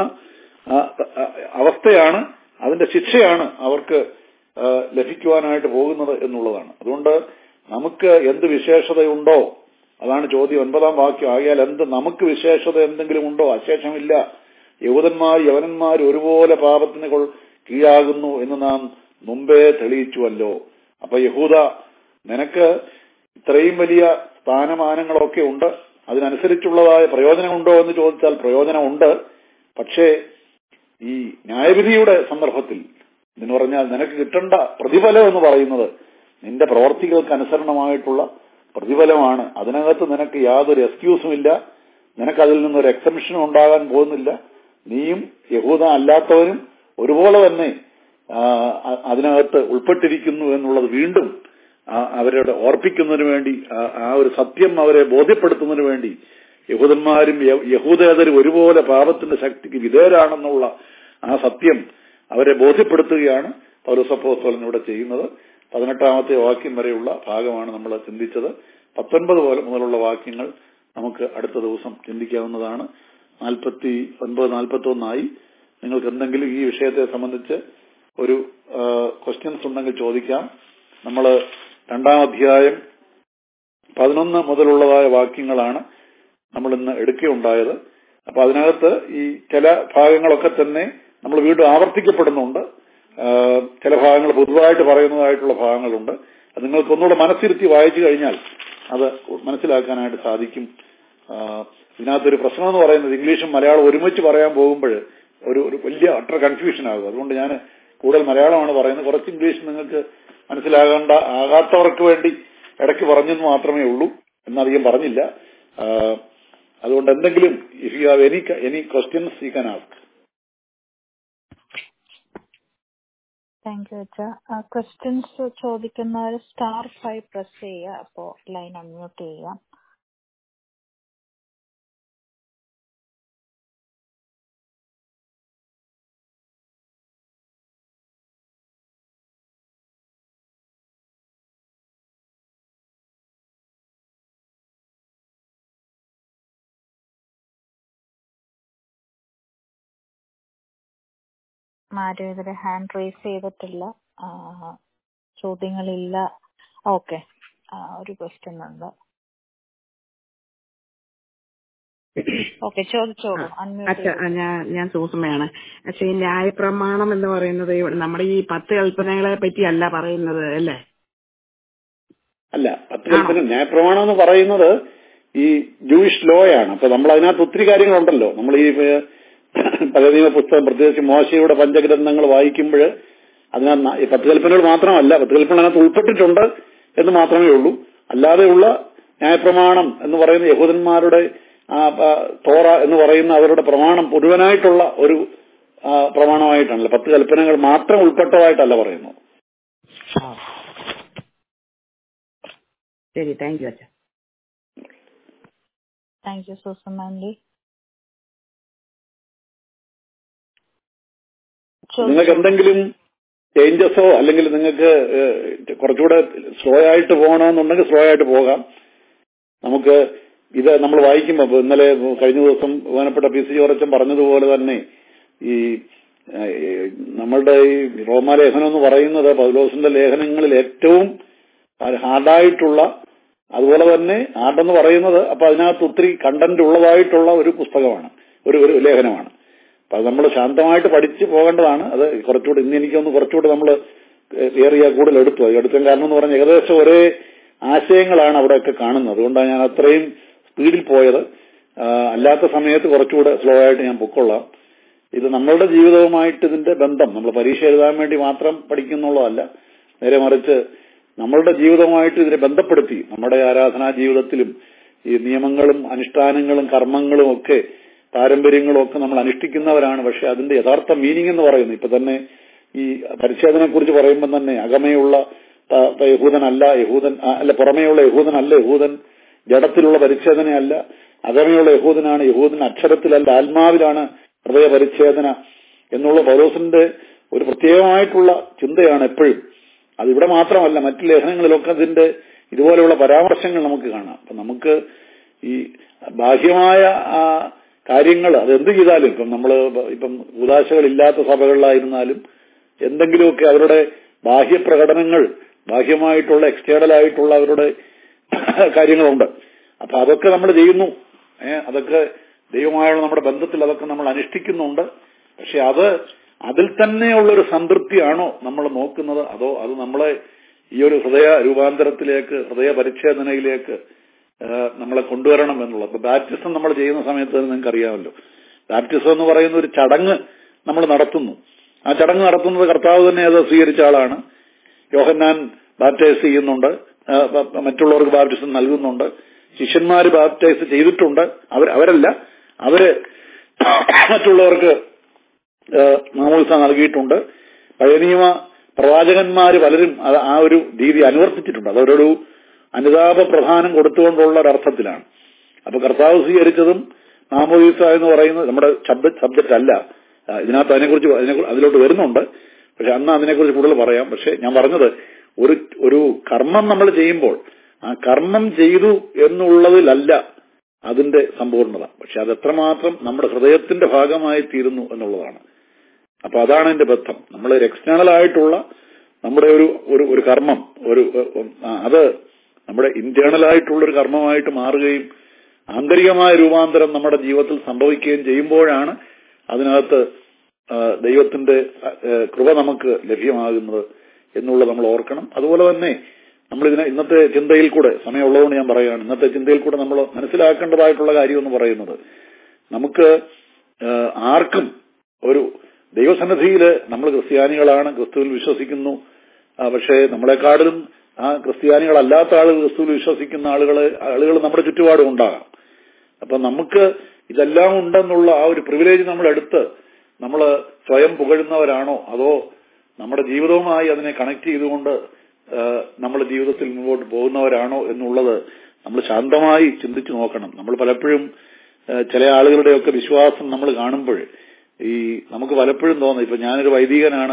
അവസ്ഥയാണ്, അതിന്റെ ശിക്ഷയാണ് അവർക്ക് ലഭിക്കുവാനായിട്ട് പോകുന്നത് എന്നുള്ളതാണ്. അതുകൊണ്ട് നമുക്ക് എന്ത് വിശേഷതയുണ്ടോ, അതാണ് ചോദ്യം. ഒൻപതാം വാക്യം. ആകയാൽ എന്ത് നമുക്ക് വിശേഷത എന്തെങ്കിലും ഉണ്ടോ? അശേഷമില്ല. യഹൂദന്മാർ യവനന്മാർ ഒരുപോലെ പാപത്തിന് കീഴാകുന്നു എന്ന് നാം മുമ്പേ തെളിയിച്ചുവല്ലോ. അപ്പൊ യഹൂദ, നിനക്ക് ഇത്രയും വലിയ സ്ഥാനമാനങ്ങളൊക്കെ ഉണ്ട്, അതിനനുസരിച്ചുള്ളതായ പ്രയോജനമുണ്ടോ എന്ന് ചോദിച്ചാൽ പ്രയോജനമുണ്ട്. പക്ഷേ ഈ ന്യായവിധിയുടെ സന്ദർഭത്തിൽ എന്ന് പറഞ്ഞാൽ നിനക്ക് കിട്ടേണ്ട പ്രതിഫലം എന്ന് പറയുന്നത് നിന്റെ പ്രവർത്തികൾക്ക് അനുസരണമായിട്ടുള്ള പ്രതിഫലമാണ്. അതിനകത്ത് നിനക്ക് യാതൊരു എക്സ്ക്യൂസും ഇല്ല. നിനക്ക് അതിൽ നിന്നൊരു എക്സംഷനും ഉണ്ടാകാൻ പോകുന്നില്ല. നീയും യഹൂദ അല്ലാത്തവരും ഒരുപോലെ തന്നെ അതിനകത്ത് ഉൾപ്പെട്ടിരിക്കുന്നു എന്നുള്ളത് വീണ്ടും അവരോട് ഓർപ്പിക്കുന്നതിന് വേണ്ടി, ആ ഒരു സത്യം അവരെ ബോധ്യപ്പെടുത്തുന്നതിന് വേണ്ടി യഹൂദന്മാരും യഹൂദേതരും ഒരുപോലെ പാപത്തിന്റെ ശക്തിക്ക് വിധേയരാണെന്നുള്ള ആ സത്യം അവരെ ബോധ്യപ്പെടുത്തുകയാണ് പൗലോസ് അപ്പോസ്തലൻ ഇവിടെ ചെയ്യുന്നത്. പതിനെട്ടാമത്തെ വാക്യം വരെയുള്ള ഭാഗമാണ് നമ്മൾ ചിന്തിച്ചത്. പത്തൊൻപത് പോലെ മുതലുള്ള വാക്യങ്ങൾ നമുക്ക് അടുത്ത ദിവസം ചിന്തിക്കാവുന്നതാണ്. നാൽപ്പത്തി ഒൻപത് നാൽപ്പത്തി ഒന്നായി നിങ്ങൾക്ക് എന്തെങ്കിലും ഈ വിഷയത്തെ സംബന്ധിച്ച് ഒരു ക്വസ്റ്റ്യൻസ് ഉണ്ടെങ്കിൽ ചോദിക്കാം. നമ്മൾ രണ്ടാം അധ്യായം പതിനൊന്ന് മുതലുള്ളതായ വാക്യങ്ങളാണ് നമ്മൾ ഇന്ന് എടുക്കുകയുണ്ടായത്. അപ്പൊ അതിനകത്ത് ഈ ചില ഭാഗങ്ങളൊക്കെ തന്നെ നമ്മൾ വീണ്ടും ആവർത്തിക്കപ്പെടുന്നുണ്ട്. ചില ഭാഗങ്ങൾ പൊതുവായിട്ട് പറയുന്നതായിട്ടുള്ള ഭാഗങ്ങളുണ്ട്. അത് നിങ്ങൾക്ക് ഒന്നുകൂടെ മനസ്സിരുത്തി വായിച്ചു കഴിഞ്ഞാൽ അത് മനസ്സിലാക്കാനായിട്ട് സാധിക്കും. ഇതിനകത്തൊരു പ്രശ്നം എന്ന് പറയുന്നത് ഇംഗ്ലീഷും മലയാളം ഒരുമിച്ച് പറയാൻ പോകുമ്പോൾ ഒരു ഒരു വലിയ അട്ടർ കൺഫ്യൂഷൻ ആകും. അതുകൊണ്ട് ഞാൻ കൂടുതൽ മലയാളമാണ് പറയുന്നത്. കുറച്ച് ഇംഗ്ലീഷ് നിങ്ങൾക്ക് മനസ്സിലാകേണ്ട ആകാത്തവർക്ക് വേണ്ടി ഇടയ്ക്ക് പറഞ്ഞെന്ന് മാത്രമേ ഉള്ളൂ, എന്നധികം പറഞ്ഞില്ല. അതുകൊണ്ട് എന്തെങ്കിലും if you have any any questions you can ask. Thank you അച്ഛാ. ക്വസ്റ്റ്യൻസ് ചോദിക്കുന്നവർ സ്റ്റാർ ഫൈവ് പ്രസ് ചെയ്യുക, അപ്പോ ലൈൻ അൺമ്യൂട്ട് ചെയ്യാം. ആരും ഇതിൽ ഹാൻഡ് റേസ് ചെയ്തിട്ടില്ല, ചോദ്യങ്ങളില്ല. ഓക്കെ, ഒരു ക്വസ്റ്റ്യൻ ഉണ്ട്. ഓക്കെ, ചോദിച്ചോളൂ. അച്ഛാ, ഞാൻ ഞാൻ സൂസമ്മയാണ്. പക്ഷെ ഈ ന്യായപ്രമാണം എന്ന് പറയുന്നത് നമ്മുടെ ഈ പത്ത് കൽപ്പനകളെ പറ്റിയല്ല പറയുന്നത് അല്ലേ? അല്ല, പത്ത് കൽപ്പന ന്യായപ്രമാണം എന്ന് പറയുന്നത് ഈ ജൂയിഷ് ലോ ആണ്. അപ്പൊ നമ്മൾ അതിനകത്ത് ഒത്തിരി കാര്യങ്ങളുണ്ടല്ലോ. നമ്മൾ ഈ പഴയ നിയമ പുസ്തകം, പ്രത്യേകിച്ച് മോശയുടെ പഞ്ചഗ്രന്ഥങ്ങൾ വായിക്കുമ്പോൾ അതിനകത്ത് പത്ത് കൽപ്പനകൾ മാത്രമല്ല, പത്ത് കൽപ്പന അതിനകത്ത് ഉൾപ്പെട്ടിട്ടുണ്ട് എന്ന് മാത്രമേ ഉള്ളൂ. അല്ലാതെയുള്ള ന്യായപ്രമാണം എന്ന് പറയുന്ന യഹൂദന്മാരുടെ തോറ എന്ന് പറയുന്ന അവരുടെ പ്രമാണം മുഴുവനായിട്ടുള്ള ഒരു പ്രമാണമായിട്ടാണല്ലോ, പത്ത് കൽപ്പനകൾ മാത്രം ഉൾപ്പെട്ടതായിട്ടല്ല പറയുന്നത്. ശരി, താങ്ക് യു അച്ഛാ. Thank you Susamma. നിങ്ങൾക്ക് എന്തെങ്കിലും ചേഞ്ചസോ അല്ലെങ്കിൽ നിങ്ങൾക്ക് കുറച്ചുകൂടെ സ്ലോ ആയിട്ട് പോകണമെന്നുണ്ടെങ്കിൽ സ്ലോ ആയിട്ട് പോകാം. നമുക്ക് ഇത് നമ്മൾ വായിക്കുമ്പോൾ ഇന്നലെ കഴിഞ്ഞ ദിവസം ബഹുമാനപ്പെട്ട പി സി ജോർജൻ പറഞ്ഞതുപോലെ തന്നെ ഈ നമ്മളുടെ ഈ റോമാലേഖനം എന്ന് പറയുന്നത് പൗലോസിന്റെ ലേഖനങ്ങളിൽ ഏറ്റവും ഹാർഡായിട്ടുള്ള, അതുപോലെ തന്നെ ഹാർഡെന്ന് പറയുന്നത് അപ്പൊ അതിനകത്ത് ഒത്തിരി കണ്ടന്റ് ഉള്ളതായിട്ടുള്ള ഒരു പുസ്തകമാണ്, ഒരു ഒരു ലേഖനമാണ്. അപ്പൊ അത് നമ്മൾ ശാന്തമായിട്ട് പഠിച്ചു പോകേണ്ടതാണ്. അത് കുറച്ചുകൂടി ഇന്ന് എനിക്കൊന്ന് കുറച്ചുകൂടി നമ്മൾ ഏറിയ കൂടുതൽ എടുത്തു. എടുക്കാൻ കാരണം എന്ന് പറഞ്ഞാൽ ഏകദേശം ഒരേ ആശയങ്ങളാണ് അവിടെയൊക്കെ കാണുന്നത്. അതുകൊണ്ടാണ് ഞാൻ അത്രയും സ്പീഡിൽ പോയത്. അല്ലാത്ത സമയത്ത് കുറച്ചുകൂടെ സ്ലോ ആയിട്ട് ഞാൻ പൊക്കൊള്ളാം. ഇത് നമ്മളുടെ ജീവിതവുമായിട്ട് ഇതിന്റെ ബന്ധം നമ്മൾ പരീക്ഷ എഴുതാൻ വേണ്ടി മാത്രം പഠിക്കുന്നുള്ളതല്ല, നേരെ മറിച്ച് നമ്മളുടെ ജീവിതവുമായിട്ട് ഇതിനെ ബന്ധപ്പെടുത്തി നമ്മുടെ ആരാധനാ ജീവിതത്തിലും ഈ നിയമങ്ങളും അനുഷ്ഠാനങ്ങളും കർമ്മങ്ങളും ഒക്കെ പാരമ്പര്യങ്ങളും ഒക്കെ നമ്മൾ അനുഷ്ഠിക്കുന്നവരാണ്. പക്ഷെ അതിന്റെ യഥാർത്ഥ മീനിങ് എന്ന് പറയുന്നത് ഇപ്പൊ തന്നെ ഈ പരിച്ഛേദനെ കുറിച്ച് പറയുമ്പോൾ തന്നെ അകമയുള്ള യഹൂദനല്ല യഹൂദൻ അല്ല പുറമേയുള്ള യഹൂദനല്ല യഹൂദൻ, ജഡത്തിലുള്ള പരിച്ഛേദനയല്ല, അകമയുള്ള യഹൂദനാണ് യഹൂദൻ, അക്ഷരത്തിലല്ല ആത്മാവിലാണ് ഹൃദയ പരിച്ഛേദന എന്നുള്ള പൗലോസിന്റെ ഒരു പ്രത്യേകമായിട്ടുള്ള ചിന്തയാണ് എപ്പോഴും. അതിവിടെ മാത്രമല്ല, മറ്റു ലേഖനങ്ങളിലൊക്കെ അതിന്റെ ഇതുപോലെയുള്ള പരാമർശങ്ങൾ നമുക്ക് കാണാം. അപ്പൊ നമുക്ക് ഈ ബാഹ്യമായ കാര്യങ്ങൾ അതെന്ത് ചെയ്താലും, ഇപ്പം നമ്മള് ഇപ്പം ഉദാശകളില്ലാത്ത സഭകളിലായിരുന്നാലും എന്തെങ്കിലുമൊക്കെ അവരുടെ ബാഹ്യപ്രകടനങ്ങൾ, ബാഹ്യമായിട്ടുള്ള എക്സ്റ്റേണൽ ആയിട്ടുള്ള അവരുടെ കാര്യങ്ങളുണ്ട്. അപ്പൊ അതൊക്കെ നമ്മൾ ചെയ്യുന്നു. ഏഹ് അതൊക്കെ ദൈവമായുള്ള നമ്മുടെ ബന്ധത്തിൽ അതൊക്കെ നമ്മൾ അനുഷ്ഠിക്കുന്നുണ്ട്. പക്ഷെ അത് അതിൽ തന്നെയുള്ളൊരു സംതൃപ്തിയാണോ നമ്മൾ നോക്കുന്നത്, അതോ അത് നമ്മളെ ഈ ഒരു ഹൃദയ രൂപാന്തരത്തിലേക്ക്, ഹൃദയ പരിച്ഛേദനയിലേക്ക് നമ്മളെ കൊണ്ടുവരണം എന്നുള്ളത്. ഇപ്പൊ ബാപ്റ്റിസം നമ്മൾ ചെയ്യുന്ന സമയത്ത് നിങ്ങൾക്ക് അറിയാമല്ലോ, ബാപ്റ്റിസം എന്ന് പറയുന്ന ഒരു ചടങ്ങ് നമ്മൾ നടത്തുന്നു. ആ ചടങ്ങ് നടത്തുന്നത് കർത്താവ് തന്നെ അത് സ്വീകരിച്ച ആളാണ്. യോഹന്നാൻ ബാപ്റ്റൈസ് ചെയ്യുന്നുണ്ട്, മറ്റുള്ളവർക്ക് ബാപ്റ്റിസം നൽകുന്നുണ്ട്, ശിഷ്യന്മാര് ബാപ്റ്റൈസ് ചെയ്തിട്ടുണ്ട്. അവർ അവരല്ല അവര് മറ്റുള്ളവർക്ക് മാമോദിസ നൽകിയിട്ടുണ്ട്. പഴയ നിയമ പ്രവാചകന്മാര് പലരും ആ ഒരു രീതി അനുവർത്തിച്ചിട്ടുണ്ട്. അതവരൊരു അനുതാപ പ്രധാനം കൊടുത്തുകൊണ്ടുള്ള ഒരർത്ഥത്തിലാണ്. അപ്പൊ കർത്താവ് സ്വീകരിച്ചതും മാമോദിസ എന്ന് പറയുന്നത് നമ്മുടെ സബ്ജക്റ്റ് അല്ല. ഇതിനകത്ത് അതിനെക്കുറിച്ച് അതിലോട്ട് വരുന്നുണ്ട്. പക്ഷെ അന്ന് അതിനെക്കുറിച്ച് കൂടുതൽ പറയാം. പക്ഷെ ഞാൻ പറഞ്ഞത് ഒരു ഒരു കർമ്മം നമ്മൾ ചെയ്യുമ്പോൾ ആ കർമ്മം ചെയ്തു എന്നുള്ളതിലല്ല അതിന്റെ സമ്പൂർണ്ണത, പക്ഷെ അത് എത്രമാത്രം നമ്മുടെ ഹൃദയത്തിന്റെ ഭാഗമായി തീരുന്നു എന്നുള്ളതാണ്. അപ്പൊ അതാണ് എന്റെ ബന്ധം. നമ്മൾ ഒരു എക്സ്റ്റേണൽ ആയിട്ടുള്ള നമ്മുടെ ഒരു ഒരു കർമ്മം ഒരു അത് നമ്മുടെ ഇന്റേണൽ ആയിട്ടുള്ള ഒരു കർമ്മമായിട്ട് മാറുകയും ആന്തരികമായ രൂപാന്തരം നമ്മുടെ ജീവിതത്തിൽ സംഭവിക്കുകയും ചെയ്യുമ്പോഴാണ് അതിനകത്ത് ദൈവത്തിന്റെ കൃപ നമുക്ക് ലഭ്യമാകുന്നത് എന്നുള്ളത് നമ്മൾ ഓർക്കണം. അതുപോലെ തന്നെ നമ്മളിതിനെ ഇന്നത്തെ ചിന്തയിൽ കൂടെ, സമയമുള്ളതുകൊണ്ട് ഞാൻ പറയുകയാണ്, ഇന്നത്തെ ചിന്തയിൽ കൂടെ നമ്മൾ മനസ്സിലാക്കേണ്ടതായിട്ടുള്ള കാര്യം എന്ന് പറയുന്നത്, നമുക്ക് ആർക്കും ഒരു ദൈവസന്നിധിയില് നമ്മൾ ക്രിസ്ത്യാനികളാണ്, ക്രിസ്തുവിൽ വിശ്വസിക്കുന്നു, പക്ഷേ നമ്മളെക്കാട്ടിലും ആ ക്രിസ്ത്യാനികളല്ലാത്ത ആളുകൾ ക്രിസ്തുവിൽ വിശ്വസിക്കുന്ന ആളുകൾ ആളുകൾ നമ്മുടെ ചുറ്റുപാടും ഉണ്ടാകാം. അപ്പൊ നമുക്ക് ഇതെല്ലാം ഉണ്ടെന്നുള്ള ആ ഒരു പ്രിവിലേജ് നമ്മളെടുത്ത് നമ്മൾ സ്വയം പുകഴുന്നവരാണോ, അതോ നമ്മുടെ ജീവിതവുമായി അതിനെ കണക്ട് ചെയ്തുകൊണ്ട് നമ്മുടെ ജീവിതത്തിൽ മുമ്പോട്ട് പോകുന്നവരാണോ എന്നുള്ളത് നമ്മൾ ശാന്തമായി ചിന്തിച്ചു നോക്കണം. നമ്മൾ പലപ്പോഴും ചില ആളുകളുടെയൊക്കെ വിശ്വാസം നമ്മൾ കാണുമ്പോൾ ഈ നമുക്ക് പലപ്പോഴും തോന്നും, ഇപ്പൊ ഞാനൊരു വൈദികനാണ്,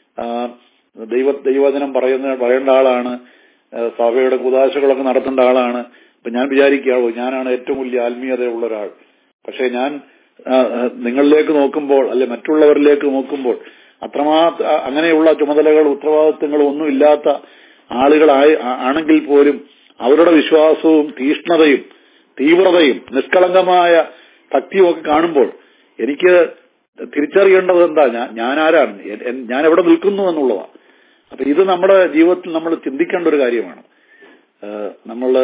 ദൈവ ദൈവവചനം പറയുന്ന പറയേണ്ട ആളാണ്, സഭയുടെ കുദാശകളൊക്കെ നടത്തേണ്ട ആളാണ്. ഇപ്പൊ ഞാൻ വിചാരിക്കാവോ ഞാനാണ് ഏറ്റവും വലിയ ആത്മീയതയുള്ള ഒരാൾ. പക്ഷെ ഞാൻ നിങ്ങളിലേക്ക് നോക്കുമ്പോൾ, അല്ലെ മറ്റുള്ളവരിലേക്ക് നോക്കുമ്പോൾ അത്രമാത്ര അങ്ങനെയുള്ള ചുമതലകൾ ഉത്തരവാദിത്വങ്ങളും ഒന്നും ഇല്ലാത്ത ആളുകളായി ആണെങ്കിൽ പോലും അവരുടെ വിശ്വാസവും തീഷ്ണതയും തീവ്രതയും നിഷ്കളങ്കമായ ഭക്തിയും ഒക്കെ കാണുമ്പോൾ എനിക്ക് തിരിച്ചറിയേണ്ടത് എന്താ, ഞാൻ ആരാണ്, ഞാൻ എവിടെ നിൽക്കുന്നു എന്നുള്ളതാണ്. അപ്പൊ ഇത് നമ്മുടെ ജീവിതത്തിൽ നമ്മൾ ചിന്തിക്കേണ്ട ഒരു കാര്യമാണ്. നമ്മള്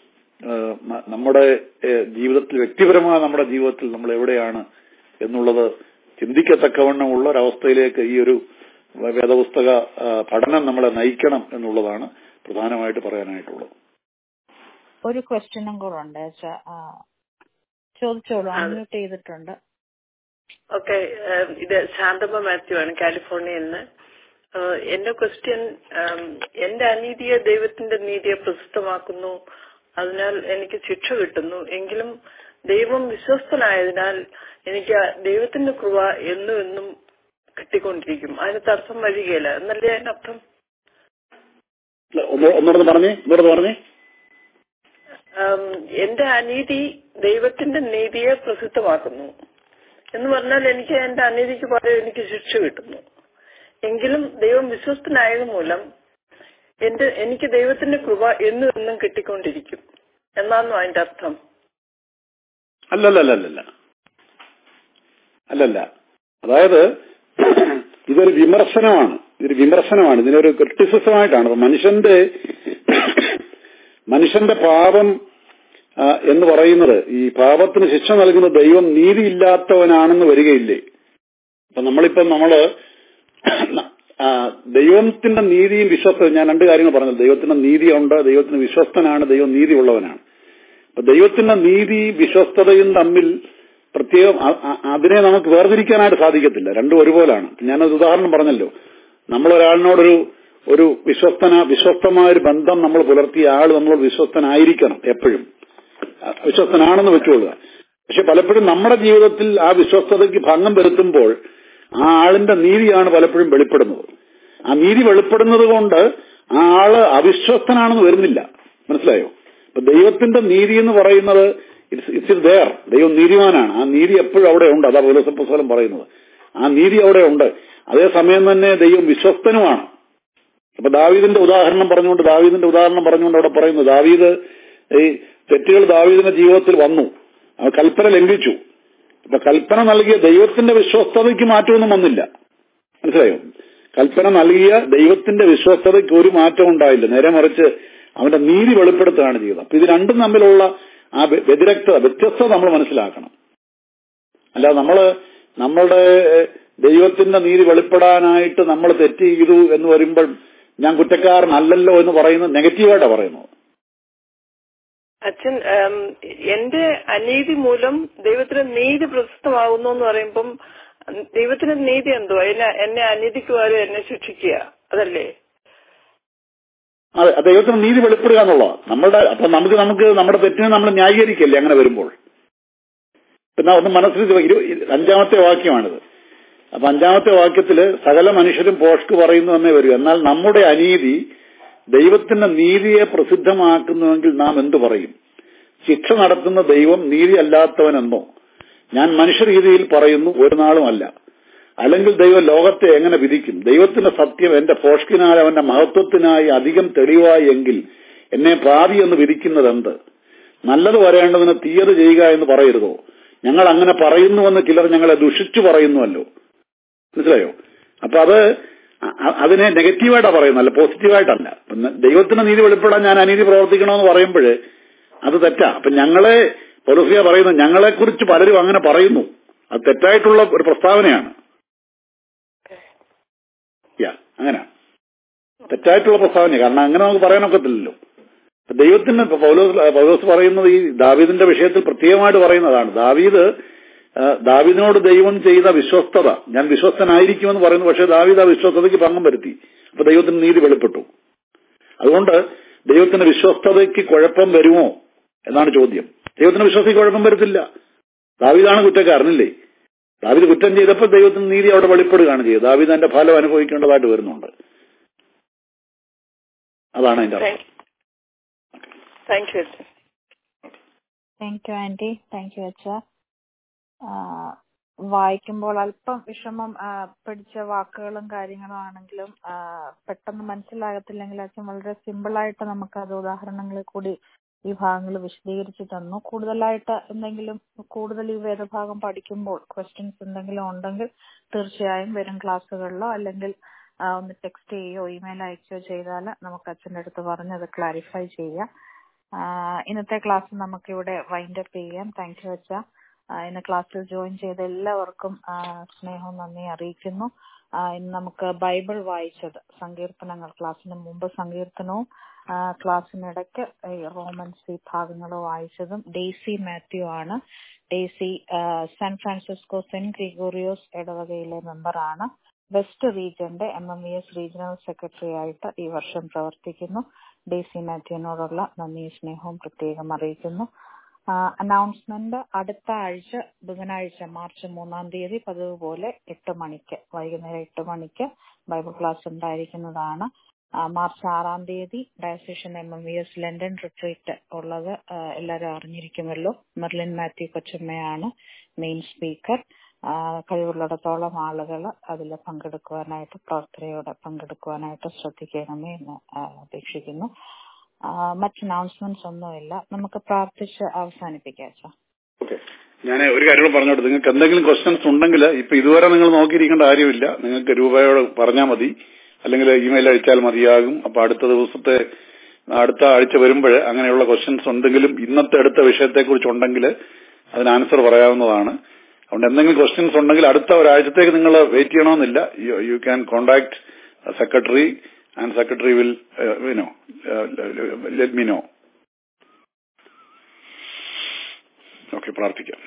നമ്മുടെ ജീവിതത്തിൽ, വ്യക്തിപരമായ നമ്മുടെ ജീവിതത്തിൽ നമ്മൾ എവിടെയാണ് എന്നുള്ളത് ചിന്തിക്കത്തക്കവണ്ണമുള്ള ഒരവസ്ഥയിലേക്ക് ഈ ഒരു വേദപുസ്തക പഠനം നമ്മളെ നയിക്കണം എന്നുള്ളതാണ് പ്രധാനമായിട്ട് പറയാനായിട്ടുള്ളത്. ഒരു ക്വസ്റ്റ്യനും കൂടെ ഉണ്ട്, ചോദിച്ചോളൂ, അൺമ്യൂട്ട് ചെയ്തിട്ടുണ്ട്. ഓക്കെ, ഇത് ശാന്തമ്മ മാത്യു ആണ്, കാലിഫോർണിയയിൽ നിന്ന്. എന്റെ ക്വസ്റ്റ്യൻ, എന്റെ അനീതിയെ ദൈവത്തിന്റെ നീതിയെ പ്രസിദ്ധമാക്കുന്നു, അതിനാൽ എനിക്ക് ശിക്ഷ കിട്ടുന്നു. എങ്കിലും ദൈവം വിശ്വസ്തനായതിനാൽ എനിക്ക് ദൈവത്തിന്റെ കൃപ എന്നും എന്നും കിട്ടിക്കൊണ്ടിരിക്കും. അതിന് തടസ്സം വരികയില്ല എന്നല്ലേ അതിനർത്ഥം? ഒന്നുകൂടെ പറഞ്ഞേ ഒന്നുകൂടെ പറഞ്ഞേ എന്റെ അനീതി ദൈവത്തിന്റെ നീതിയെ പ്രസിദ്ധമാക്കുന്നു എന്ന് പറഞ്ഞാൽ എനിക്ക് എന്റെ അനീതിക്ക് പകരം എനിക്ക് ശിക്ഷ കിട്ടുന്നു. എങ്കിലും ദൈവം വിശ്വസ്തനായത് മൂലം എന്റെ എനിക്ക് ദൈവത്തിന്റെ കൃപ എന്നും എന്നും കിട്ടിക്കൊണ്ടിരിക്കും എന്നാണോ അതിന്റെ അർത്ഥം? അല്ലല്ലല്ല അല്ലല്ല അതായത് ഇതൊരു വിമർശനമാണ്, ഇതൊരു വിമർശനമാണ്, ഇതിനൊരു ക്രിറ്റിസിസമായിട്ടാണ്. അപ്പൊ മനുഷ്യന്റെ മനുഷ്യന്റെ പാപം എന്ന് പറയുന്നത്, ഈ പാപത്തിന് ശിക്ഷ നൽകുന്ന ദൈവം നീതിയില്ലാത്തവനാണെന്ന് വരികയില്ലേ? അപ്പൊ നമ്മളിപ്പം നമ്മള് ദൈവത്തിന്റെ നീതിയും വിശ്വസ്തയും, ഞാൻ രണ്ട് കാര്യങ്ങൾ പറഞ്ഞത്, ദൈവത്തിന്റെ നീതിയുണ്ട്, ദൈവത്തിന് വിശ്വസ്തനാണ്, ദൈവം നീതിയുള്ളവനാണ്. അപ്പൊ ദൈവത്തിന്റെ നീതി വിശ്വസ്തതയും തമ്മിൽ പ്രത്യേകം അതിനെ നമുക്ക് വേർതിരിക്കാനായിട്ട് സാധിക്കത്തില്ല, രണ്ടും ഒരുപോലാണ്. ഞാനൊരു ഉദാഹരണം പറഞ്ഞല്ലോ, നമ്മളൊരാളിനോടൊരു ഒരു വിശ്വസ്തന വിശ്വസ്തമായൊരു ബന്ധം നമ്മൾ പുലർത്തിയ ആൾ നമ്മളോട് വിശ്വസ്തനായിരിക്കണം, എപ്പോഴും വിശ്വസ്തനാണെന്ന് വെച്ചുകൊള്ളുക. പക്ഷെ പലപ്പോഴും നമ്മുടെ ജീവിതത്തിൽ ആ വിശ്വസ്തതയ്ക്ക് ഭംഗം വരുത്തുമ്പോൾ ആ ആളിന്റെ നീതിയാണ് പലപ്പോഴും വെളിപ്പെടുന്നത്. ആ നീതി വെളിപ്പെടുന്നത് കൊണ്ട് ആ ആള് അവിശ്വസ്തനാണെന്ന് വരുന്നില്ല, മനസ്സിലായോ? ഇപ്പൊ ദൈവത്തിന്റെ നീതി എന്ന് പറയുന്നത് ഇറ്റ്സ് ഇറ്റ്സ് ദെയർ, ദൈവം നീതിമാനാണ്, ആ നീതി എപ്പോഴും അവിടെ ഉണ്ട്. അതാ പൗലോസപ്പോസ്തലൻ പറയുന്നത്, ആ നീതി അവിടെ ഉണ്ട്. അതേസമയം തന്നെ ദൈവം വിശ്വസ്തനുമാണ്. അപ്പൊ ദാവീദിന്റെ ഉദാഹരണം പറഞ്ഞുകൊണ്ട് ദാവീദിന്റെ ഉദാഹരണം പറഞ്ഞുകൊണ്ട് അവിടെ പറയുന്നു, ദാവീദ് ഈ തെറ്റുകൾ ദാവീദിന്റെ ജീവിതത്തിൽ വന്നു, കൽപ്പന ലംഘിച്ചു. അപ്പൊ കൽപ്പന നൽകിയ ദൈവത്തിന്റെ വിശ്വസ്തതയ്ക്ക് മാറ്റമൊന്നും വന്നില്ല, മനസ്സിലായോ? കൽപ്പന നൽകിയ ദൈവത്തിന്റെ വിശ്വസ്തതയ്ക്ക് ഒരു മാറ്റം ഉണ്ടായില്ല, നേരെ മറിച്ച് അവന്റെ നീതി വെളിപ്പെടുത്തുകയാണ് ചെയ്തത്. അപ്പൊ ഇത് രണ്ടും തമ്മിലുള്ള ആ വ്യതിരക്തത, വ്യത്യസ്തത നമ്മൾ മനസ്സിലാക്കണം. അല്ല നമ്മള് നമ്മളുടെ ദൈവത്തിന്റെ നീതി വെളിപ്പെടാനായിട്ട് നമ്മൾ തെറ്റ് ചെയ്തു എന്ന് വരുമ്പോൾ ഞാൻ കുറ്റക്കാരനല്ലല്ലോ എന്ന് പറയുന്നത് നെഗറ്റീവായിട്ടാണ് പറയുന്നത്. അച്ഛൻ, എന്റെ അനീതി മൂലം ദൈവത്തിന്റെ നീതി പ്രസിദ്ധമാകുന്നു എന്ന് പറയുമ്പം ദൈവത്തിന്റെ നീതി എന്തോ എന്നെ എന്നെ അനീതിക്ക് പകരം എന്നെ ശിക്ഷിക്കുക, അതല്ലേ? അതെ, ദൈവത്തിന് നീതി വെളിപ്പെടുക എന്നുള്ളതാണ് നമ്മളുടെ. അപ്പൊ നമുക്ക് നമുക്ക് നമ്മുടെ തെറ്റിനെ നമ്മൾ ന്യായീകരിക്കല്ലേ അങ്ങനെ വരുമ്പോൾ? പിന്നെ ഒന്ന് മനസ്സിൽ അഞ്ചാമത്തെ വാക്യമാണിത്. അപ്പൊ അഞ്ചാമത്തെ വാക്യത്തില് സകല മനുഷ്യരും പോഷ്ക്ക് പറയുന്നു എന്നേ വരൂ, എന്നാൽ നമ്മുടെ അനീതി ദൈവത്തിന്റെ നീതിയെ പ്രസിദ്ധമാക്കുന്നുവെങ്കിൽ നാം എന്തു പറയും? ശിക്ഷ നടത്തുന്ന ദൈവം നീതി അല്ലാത്തവനെന്നോ? ഞാൻ മനുഷ്യരീതിയിൽ പറയുന്നു, ഒരു നാളും അല്ല. അല്ലെങ്കിൽ ദൈവം ലോകത്തെ എങ്ങനെ വിധിക്കും? ദൈവത്തിന്റെ സത്യം എന്റെ പോഷ്കിനാൽ അവന്റെ മഹത്വത്തിനായി അധികം തെളിവായി എങ്കിൽ എന്നെ പാപി എന്ന് വിധിക്കുന്നത് എന്ത്? നല്ലത് വരേണ്ടതിന് തീയത് ചെയ്യുക എന്ന് പറയരുതോ? ഞങ്ങൾ അങ്ങനെ പറയുന്നുവെന്ന് ചിലർ ഞങ്ങളെ ദുഷിച്ചു പറയുന്നുവല്ലോ, മനസ്സിലായോ? അപ്പൊ അത് അതിനെ നെഗറ്റീവായിട്ടാണ് പറയുന്നത്, അല്ല പോസിറ്റീവായിട്ടല്ല. ദൈവത്തിന്റെ നീതി വെളിപ്പെടാൻ ഞാൻ അനീതി പ്രവർത്തിക്കണമെന്ന് പറയുമ്പോൾ അത് തെറ്റാ. അപ്പൊ ഞങ്ങളെ പൗലോസ്ലീഹ പറയുന്നത് ഞങ്ങളെക്കുറിച്ച് പലരും അങ്ങനെ പറയുന്നു, അത് തെറ്റായിട്ടുള്ള ഒരു പ്രസ്താവനയാണ്. യാ അങ്ങനെ തെറ്റായിട്ടുള്ള പ്രസ്താവന, കാരണം അങ്ങനെ നമുക്ക് പറയാനൊക്കത്തില്ലല്ലോ. ദൈവത്തിന് പൗലോസ് പൗലോസ് പറയുന്നത് ഈ ദാവീദിന്റെ വിഷയത്തിൽ പ്രത്യേകമായിട്ട് പറയുന്നതാണ്. ദാവീദ് ദാവീദിനോട് ദൈവം ചെയ്ത വിശ്വസ്തത, ഞാൻ വിശ്വസ്തനായിരിക്കുമെന്ന് പറയുന്നു, പക്ഷേ ദാവീദ് ആ വിശ്വസ്തതയ്ക്ക് ഭംഗം വരുത്തി. അപ്പൊ ദൈവത്തിന് നീതി വെളിപ്പെട്ടു. അതുകൊണ്ട് ദൈവത്തിന്റെ വിശ്വസ്തതയ്ക്ക് കുഴപ്പം വരുമോ എന്നാണ് ചോദ്യം. ദൈവത്തിന്റെ വിശ്വസ്തയ്ക്ക് കുഴപ്പം വരത്തില്ല. ദാവീദാണ് കുറ്റക്കാരനല്ലേ. ദാവീദ് കുറ്റം ചെയ്തപ്പോൾ ദൈവത്തിന് നീതി അവിടെ വെളിപ്പെടുകയാണ് ചെയ്തത്. ദാവീദ് അതിന്റെ ഫലം അനുഭവിക്കേണ്ടതായിട്ട് വരുന്നുണ്ട്. അതാണ് അതിന്റെ അർത്ഥം. Thank you thank you aunty. Thank you അച്ഛ. വായിക്കുമ്പോൾ അല്പം വിഷമം പിടിച്ച വാക്കുകളും കാര്യങ്ങളും ആണെങ്കിലും പെട്ടെന്ന് മനസ്സിലാകത്തില്ലെങ്കിൽ അച്ഛൻ വളരെ സിമ്പിളായിട്ട് നമുക്കത് ഉദാഹരണങ്ങളിൽ കൂടി ഈ ഭാഗങ്ങൾ വിശദീകരിച്ചു തന്നു. കൂടുതലായിട്ട് എന്തെങ്കിലും കൂടുതൽ ഈ വേദഭാഗം പഠിക്കുമ്പോൾ ക്വസ്റ്റ്യൻസ് എന്തെങ്കിലും ഉണ്ടെങ്കിൽ തീർച്ചയായും വരും ക്ലാസ്സുകളിലോ അല്ലെങ്കിൽ ഒന്ന് ടെക്സ്റ്റ് ചെയ്യുകയോ ഇമെയിൽ അയക്കുകയോ ചെയ്താൽ നമുക്ക് അച്ഛൻ്റെ അടുത്ത് പറഞ്ഞ് അത് ക്ലാരിഫൈ ചെയ്യാം. ഇന്നത്തെ ക്ലാസ് നമുക്കിവിടെ വൈൻഡ് അപ്പ് ചെയ്യാം. താങ്ക് യു അച്ഛ. ഇന്ന് ക്ലാസ്സിൽ ജോയിൻ ചെയ്ത എല്ലാവർക്കും സ്നേഹവും നന്ദി അറിയിക്കുന്നു. ഇന്ന് നമുക്ക് ബൈബിൾ വായിച്ചത് സങ്കീർത്തനങ്ങൾ, ക്ലാസ്സിന് മുമ്പ് സങ്കീർത്തനവും ക്ലാസ്സിനിടയ്ക്ക് റോമൻസ് ഈ ഭാഗങ്ങൾ വായിച്ചതും ഡെയ്സി മാത്യു ആണ്. Daisy San Francisco Saint Gregorios ഇടവകയിലെ മെമ്പറാണ്. വെസ്റ്റ് റീജിയന്റെ M M V S regional secretary ആയിട്ട് ഈ വർഷം പ്രവർത്തിക്കുന്നു. ഡെയ്സി മാത്യുവിനോടുള്ള നന്ദി സ്നേഹവും പ്രത്യേകം അറിയിക്കുന്നു. അനൗൺസ്മെന്റ് അടുത്ത ആഴ്ച ബുധനാഴ്ച മാർച്ച് മൂന്നാം തീയതി പതിവ് പോലെ എട്ട് മണിക്ക് വൈകുന്നേരം എട്ട് മണിക്ക് ബൈബിൾ ക്ലാസ് ഉണ്ടായിരിക്കുന്നതാണ്. മാർച്ച് ആറാം തീയതി diocesan M M V S London retreat ഉള്ളത് എല്ലാവരും അറിഞ്ഞിരിക്കുമല്ലോ. മെർലിൻ മാത്യു കൊച്ചമ്മയാണ് മെയിൻ സ്പീക്കർ. കഴിവുള്ളിടത്തോളം ആളുകൾ അതിൽ പങ്കെടുക്കുവാനായിട്ട് പ്രാർത്ഥനയോടെ പങ്കെടുക്കുവാനായിട്ട് ശ്രദ്ധിക്കണമേ എന്ന് അപേക്ഷിക്കുന്നു. മറ്റ് അനൗൺസ്മെന്റ്സ് ഒന്നുമില്ല. നമുക്ക് പ്രാർത്ഥിച്ച് അവസാനിപ്പിക്കാം. ഓക്കെ, ഞാൻ ഒരു കാര്യം പറഞ്ഞോട്ടെ. നിങ്ങൾക്ക് എന്തെങ്കിലും ക്വസ്റ്റ്യൻസ് ഉണ്ടെങ്കിൽ ഇപ്പൊ ഇതുവരെ നിങ്ങൾ നോക്കിയിരിക്കേണ്ട കാര്യമില്ല. നിങ്ങൾക്ക് രൂപയോട് പറഞ്ഞാൽ മതി, അല്ലെങ്കിൽ ഇമെയിൽ അയച്ചാൽ മതിയാകും. അപ്പൊ അടുത്ത ദിവസത്തെ അടുത്ത ആഴ്ച വരുമ്പോൾ അങ്ങനെയുള്ള ക്വസ്റ്റ്യൻസ് ഉണ്ടെങ്കിലും ഇന്നത്തെ അടുത്ത വിഷയത്തെക്കുറിച്ചുണ്ടെങ്കിൽ അതിന് ആൻസർ പറയാവുന്നതാണ്. അതുകൊണ്ട് എന്തെങ്കിലും ക്വസ്റ്റ്യൻസ് ഉണ്ടെങ്കിൽ അടുത്ത ഒരാഴ്ചത്തേക്ക് നിങ്ങൾ വെയിറ്റ് ചെയ്യണമെന്നില്ല. You can contact secretary and secretary will uh, you know uh, let me know. Okay, പ്രാർത്ഥിക്കാം.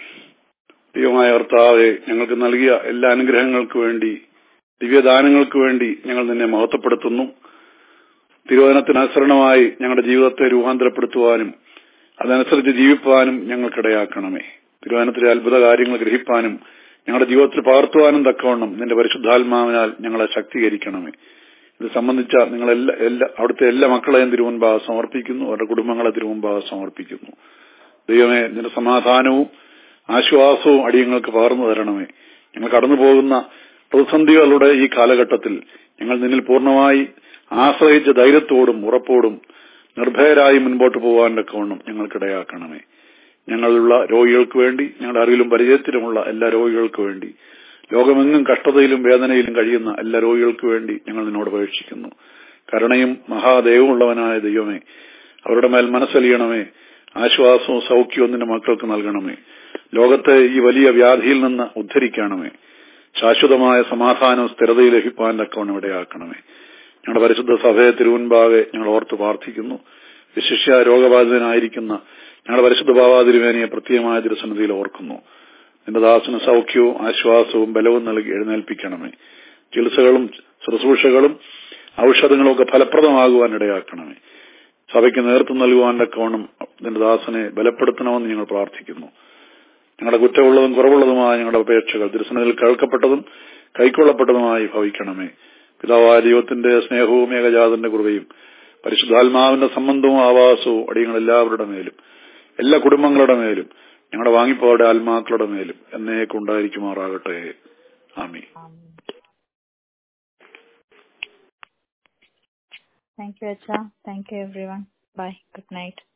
ദൈവമായ കർത്താവേ, ഞങ്ങൾക്ക് നൽകിയ എല്ലാ അനുഗ്രഹങ്ങൾക്ക് വേണ്ടി, ദിവ്യദാനങ്ങൾക്ക് വേണ്ടി ഞങ്ങൾ നിന്നെ മഹത്വപ്പെടുത്തുന്നു. തിരുവചനത്തിന് അനുസരണമായി ഞങ്ങളുടെ ജീവിതത്തെ രൂപാന്തരപ്പെടുത്തുവാനും അതനുസരിച്ച് ജീവിപ്പാനും ഞങ്ങൾക്കിടയാക്കണമേ. തിരുവചനത്തിലെ അത്ഭുത കാര്യങ്ങൾ ഗ്രഹിപ്പാനും ഞങ്ങളുടെ ജീവിതത്തിൽ പകർത്തുവാനും തക്കവണ്ണം നിന്റെ പരിശുദ്ധാത്മാവിനാൽ ഞങ്ങളെ ശക്തീകരിക്കണമേ. ഇത് സംബന്ധിച്ച നിങ്ങളെല്ലാ എല്ലാ അവിടുത്തെ എല്ലാ മക്കളെയും തിരുമുൻപാകെ സമർപ്പിക്കുന്നു, അവരുടെ കുടുംബങ്ങളെ തിരുമുൻപാകെ സമർപ്പിക്കുന്നു. ദൈവമേ, നിന്റെ സമാധാനവും ആശ്വാസവും അടിയങ്ങൾക്ക് പകർന്നു തരണമേ. ഞങ്ങൾ കടന്നു പോകുന്ന പ്രതിസന്ധികളുടെ ഈ കാലഘട്ടത്തിൽ ഞങ്ങൾ നിന്നിൽ പൂർണ്ണമായി ആശ്രയിച്ച ധൈര്യത്തോടും ഉറപ്പോടും നിർഭയരായി മുൻപോട്ട് പോകാനൊക്കെ വേണം ഞങ്ങൾക്കിടയാക്കണമേ. ഞങ്ങളുള്ള രോഗികൾക്ക് വേണ്ടി, ഞങ്ങളുടെ അറിവിലും പരിചയത്തിലുമുള്ള എല്ലാ രോഗികൾക്ക് വേണ്ടി, ലോകമെങ്ങും കഷ്ടതയിലും വേദനയിലും കഴിയുന്ന എല്ലാ രോഗികൾക്ക് വേണ്ടി ഞങ്ങൾ നിന്നോട് അപേക്ഷിക്കുന്നു. കരുണയും മഹാദൈവമുള്ളവനായ ദൈവമേ, അവരുടെ മേൽ മനസ്സലിയണമേ. ആശ്വാസവും സൗഖ്യവും നിന്റെ മക്കൾക്ക് നൽകണമേ. ലോകത്തെ ഈ വലിയ വ്യാധിയിൽ നിന്ന് ഉദ്ധരിക്കണമേ. ശാശ്വതമായ സമാധാനവും സ്ഥിരതയും ലഭിപ്പാൻ തക്കവണ്ണം ഇടയാക്കണമേ. ഞങ്ങളുടെ പരിശുദ്ധ സഭയെ തിരുമുൻപാകെ ഞങ്ങൾ ഓർത്ത് പ്രാർത്ഥിക്കുന്നു. വിശിഷ്യ രോഗബാധിതനായിരിക്കുന്ന ഞങ്ങളുടെ പരിശുദ്ധ ബാവാതിരുവേനിയെ പ്രത്യേകമായ തിരുസന്നിധിയിൽ ഓർക്കുന്നു. നിന്റെ ദാസന് സൗഖ്യവും ആശ്വാസവും ബലവും നൽകി എഴുന്നേൽപ്പിക്കണമേ. ചികിത്സകളും ശുശ്രൂഷകളും ഔഷധങ്ങളും ഒക്കെ ഫലപ്രദമാകുവാൻ ഇടയാക്കണമേ. സഭയ്ക്ക് നേതൃത്വം നൽകുവാൻ തക്കവണ്ണം നിന്റെ ദാസനെ ബലപ്പെടുത്തണമെന്ന് ഞങ്ങൾ പ്രാർത്ഥിക്കുന്നു. ഞങ്ങളുടെ കുറ്റമുള്ളതും കുറവുള്ളതുമായ ഞങ്ങളുടെ അപേക്ഷകൾ തിരുസന്നിധിയിൽ കേൾക്കപ്പെട്ടതും കൈക്കൊള്ളപ്പെട്ടതുമായി ഭവിക്കണമേ. പിതാവായ ദൈവത്തിന്റെ സ്നേഹവും ഏകജാതന്റെ കൃപയും പരിശുദ്ധാത്മാവിന്റെ സംബന്ധവും ആവാസവും അടിയങ്ങളെല്ലാവരുടെ മേലും എല്ലാ കുടുംബങ്ങളുടെ മേലും ഞങ്ങളുടെ വാങ്ങിപ്പോരുടെ ആത്മാക്കളുടെ മേലും എന്നേക്കും ഉണ്ടായിരിക്കുമാറാകട്ടെ. ആമീൻ. Thank you, Acha. Thank you, everyone. Bye. Good night.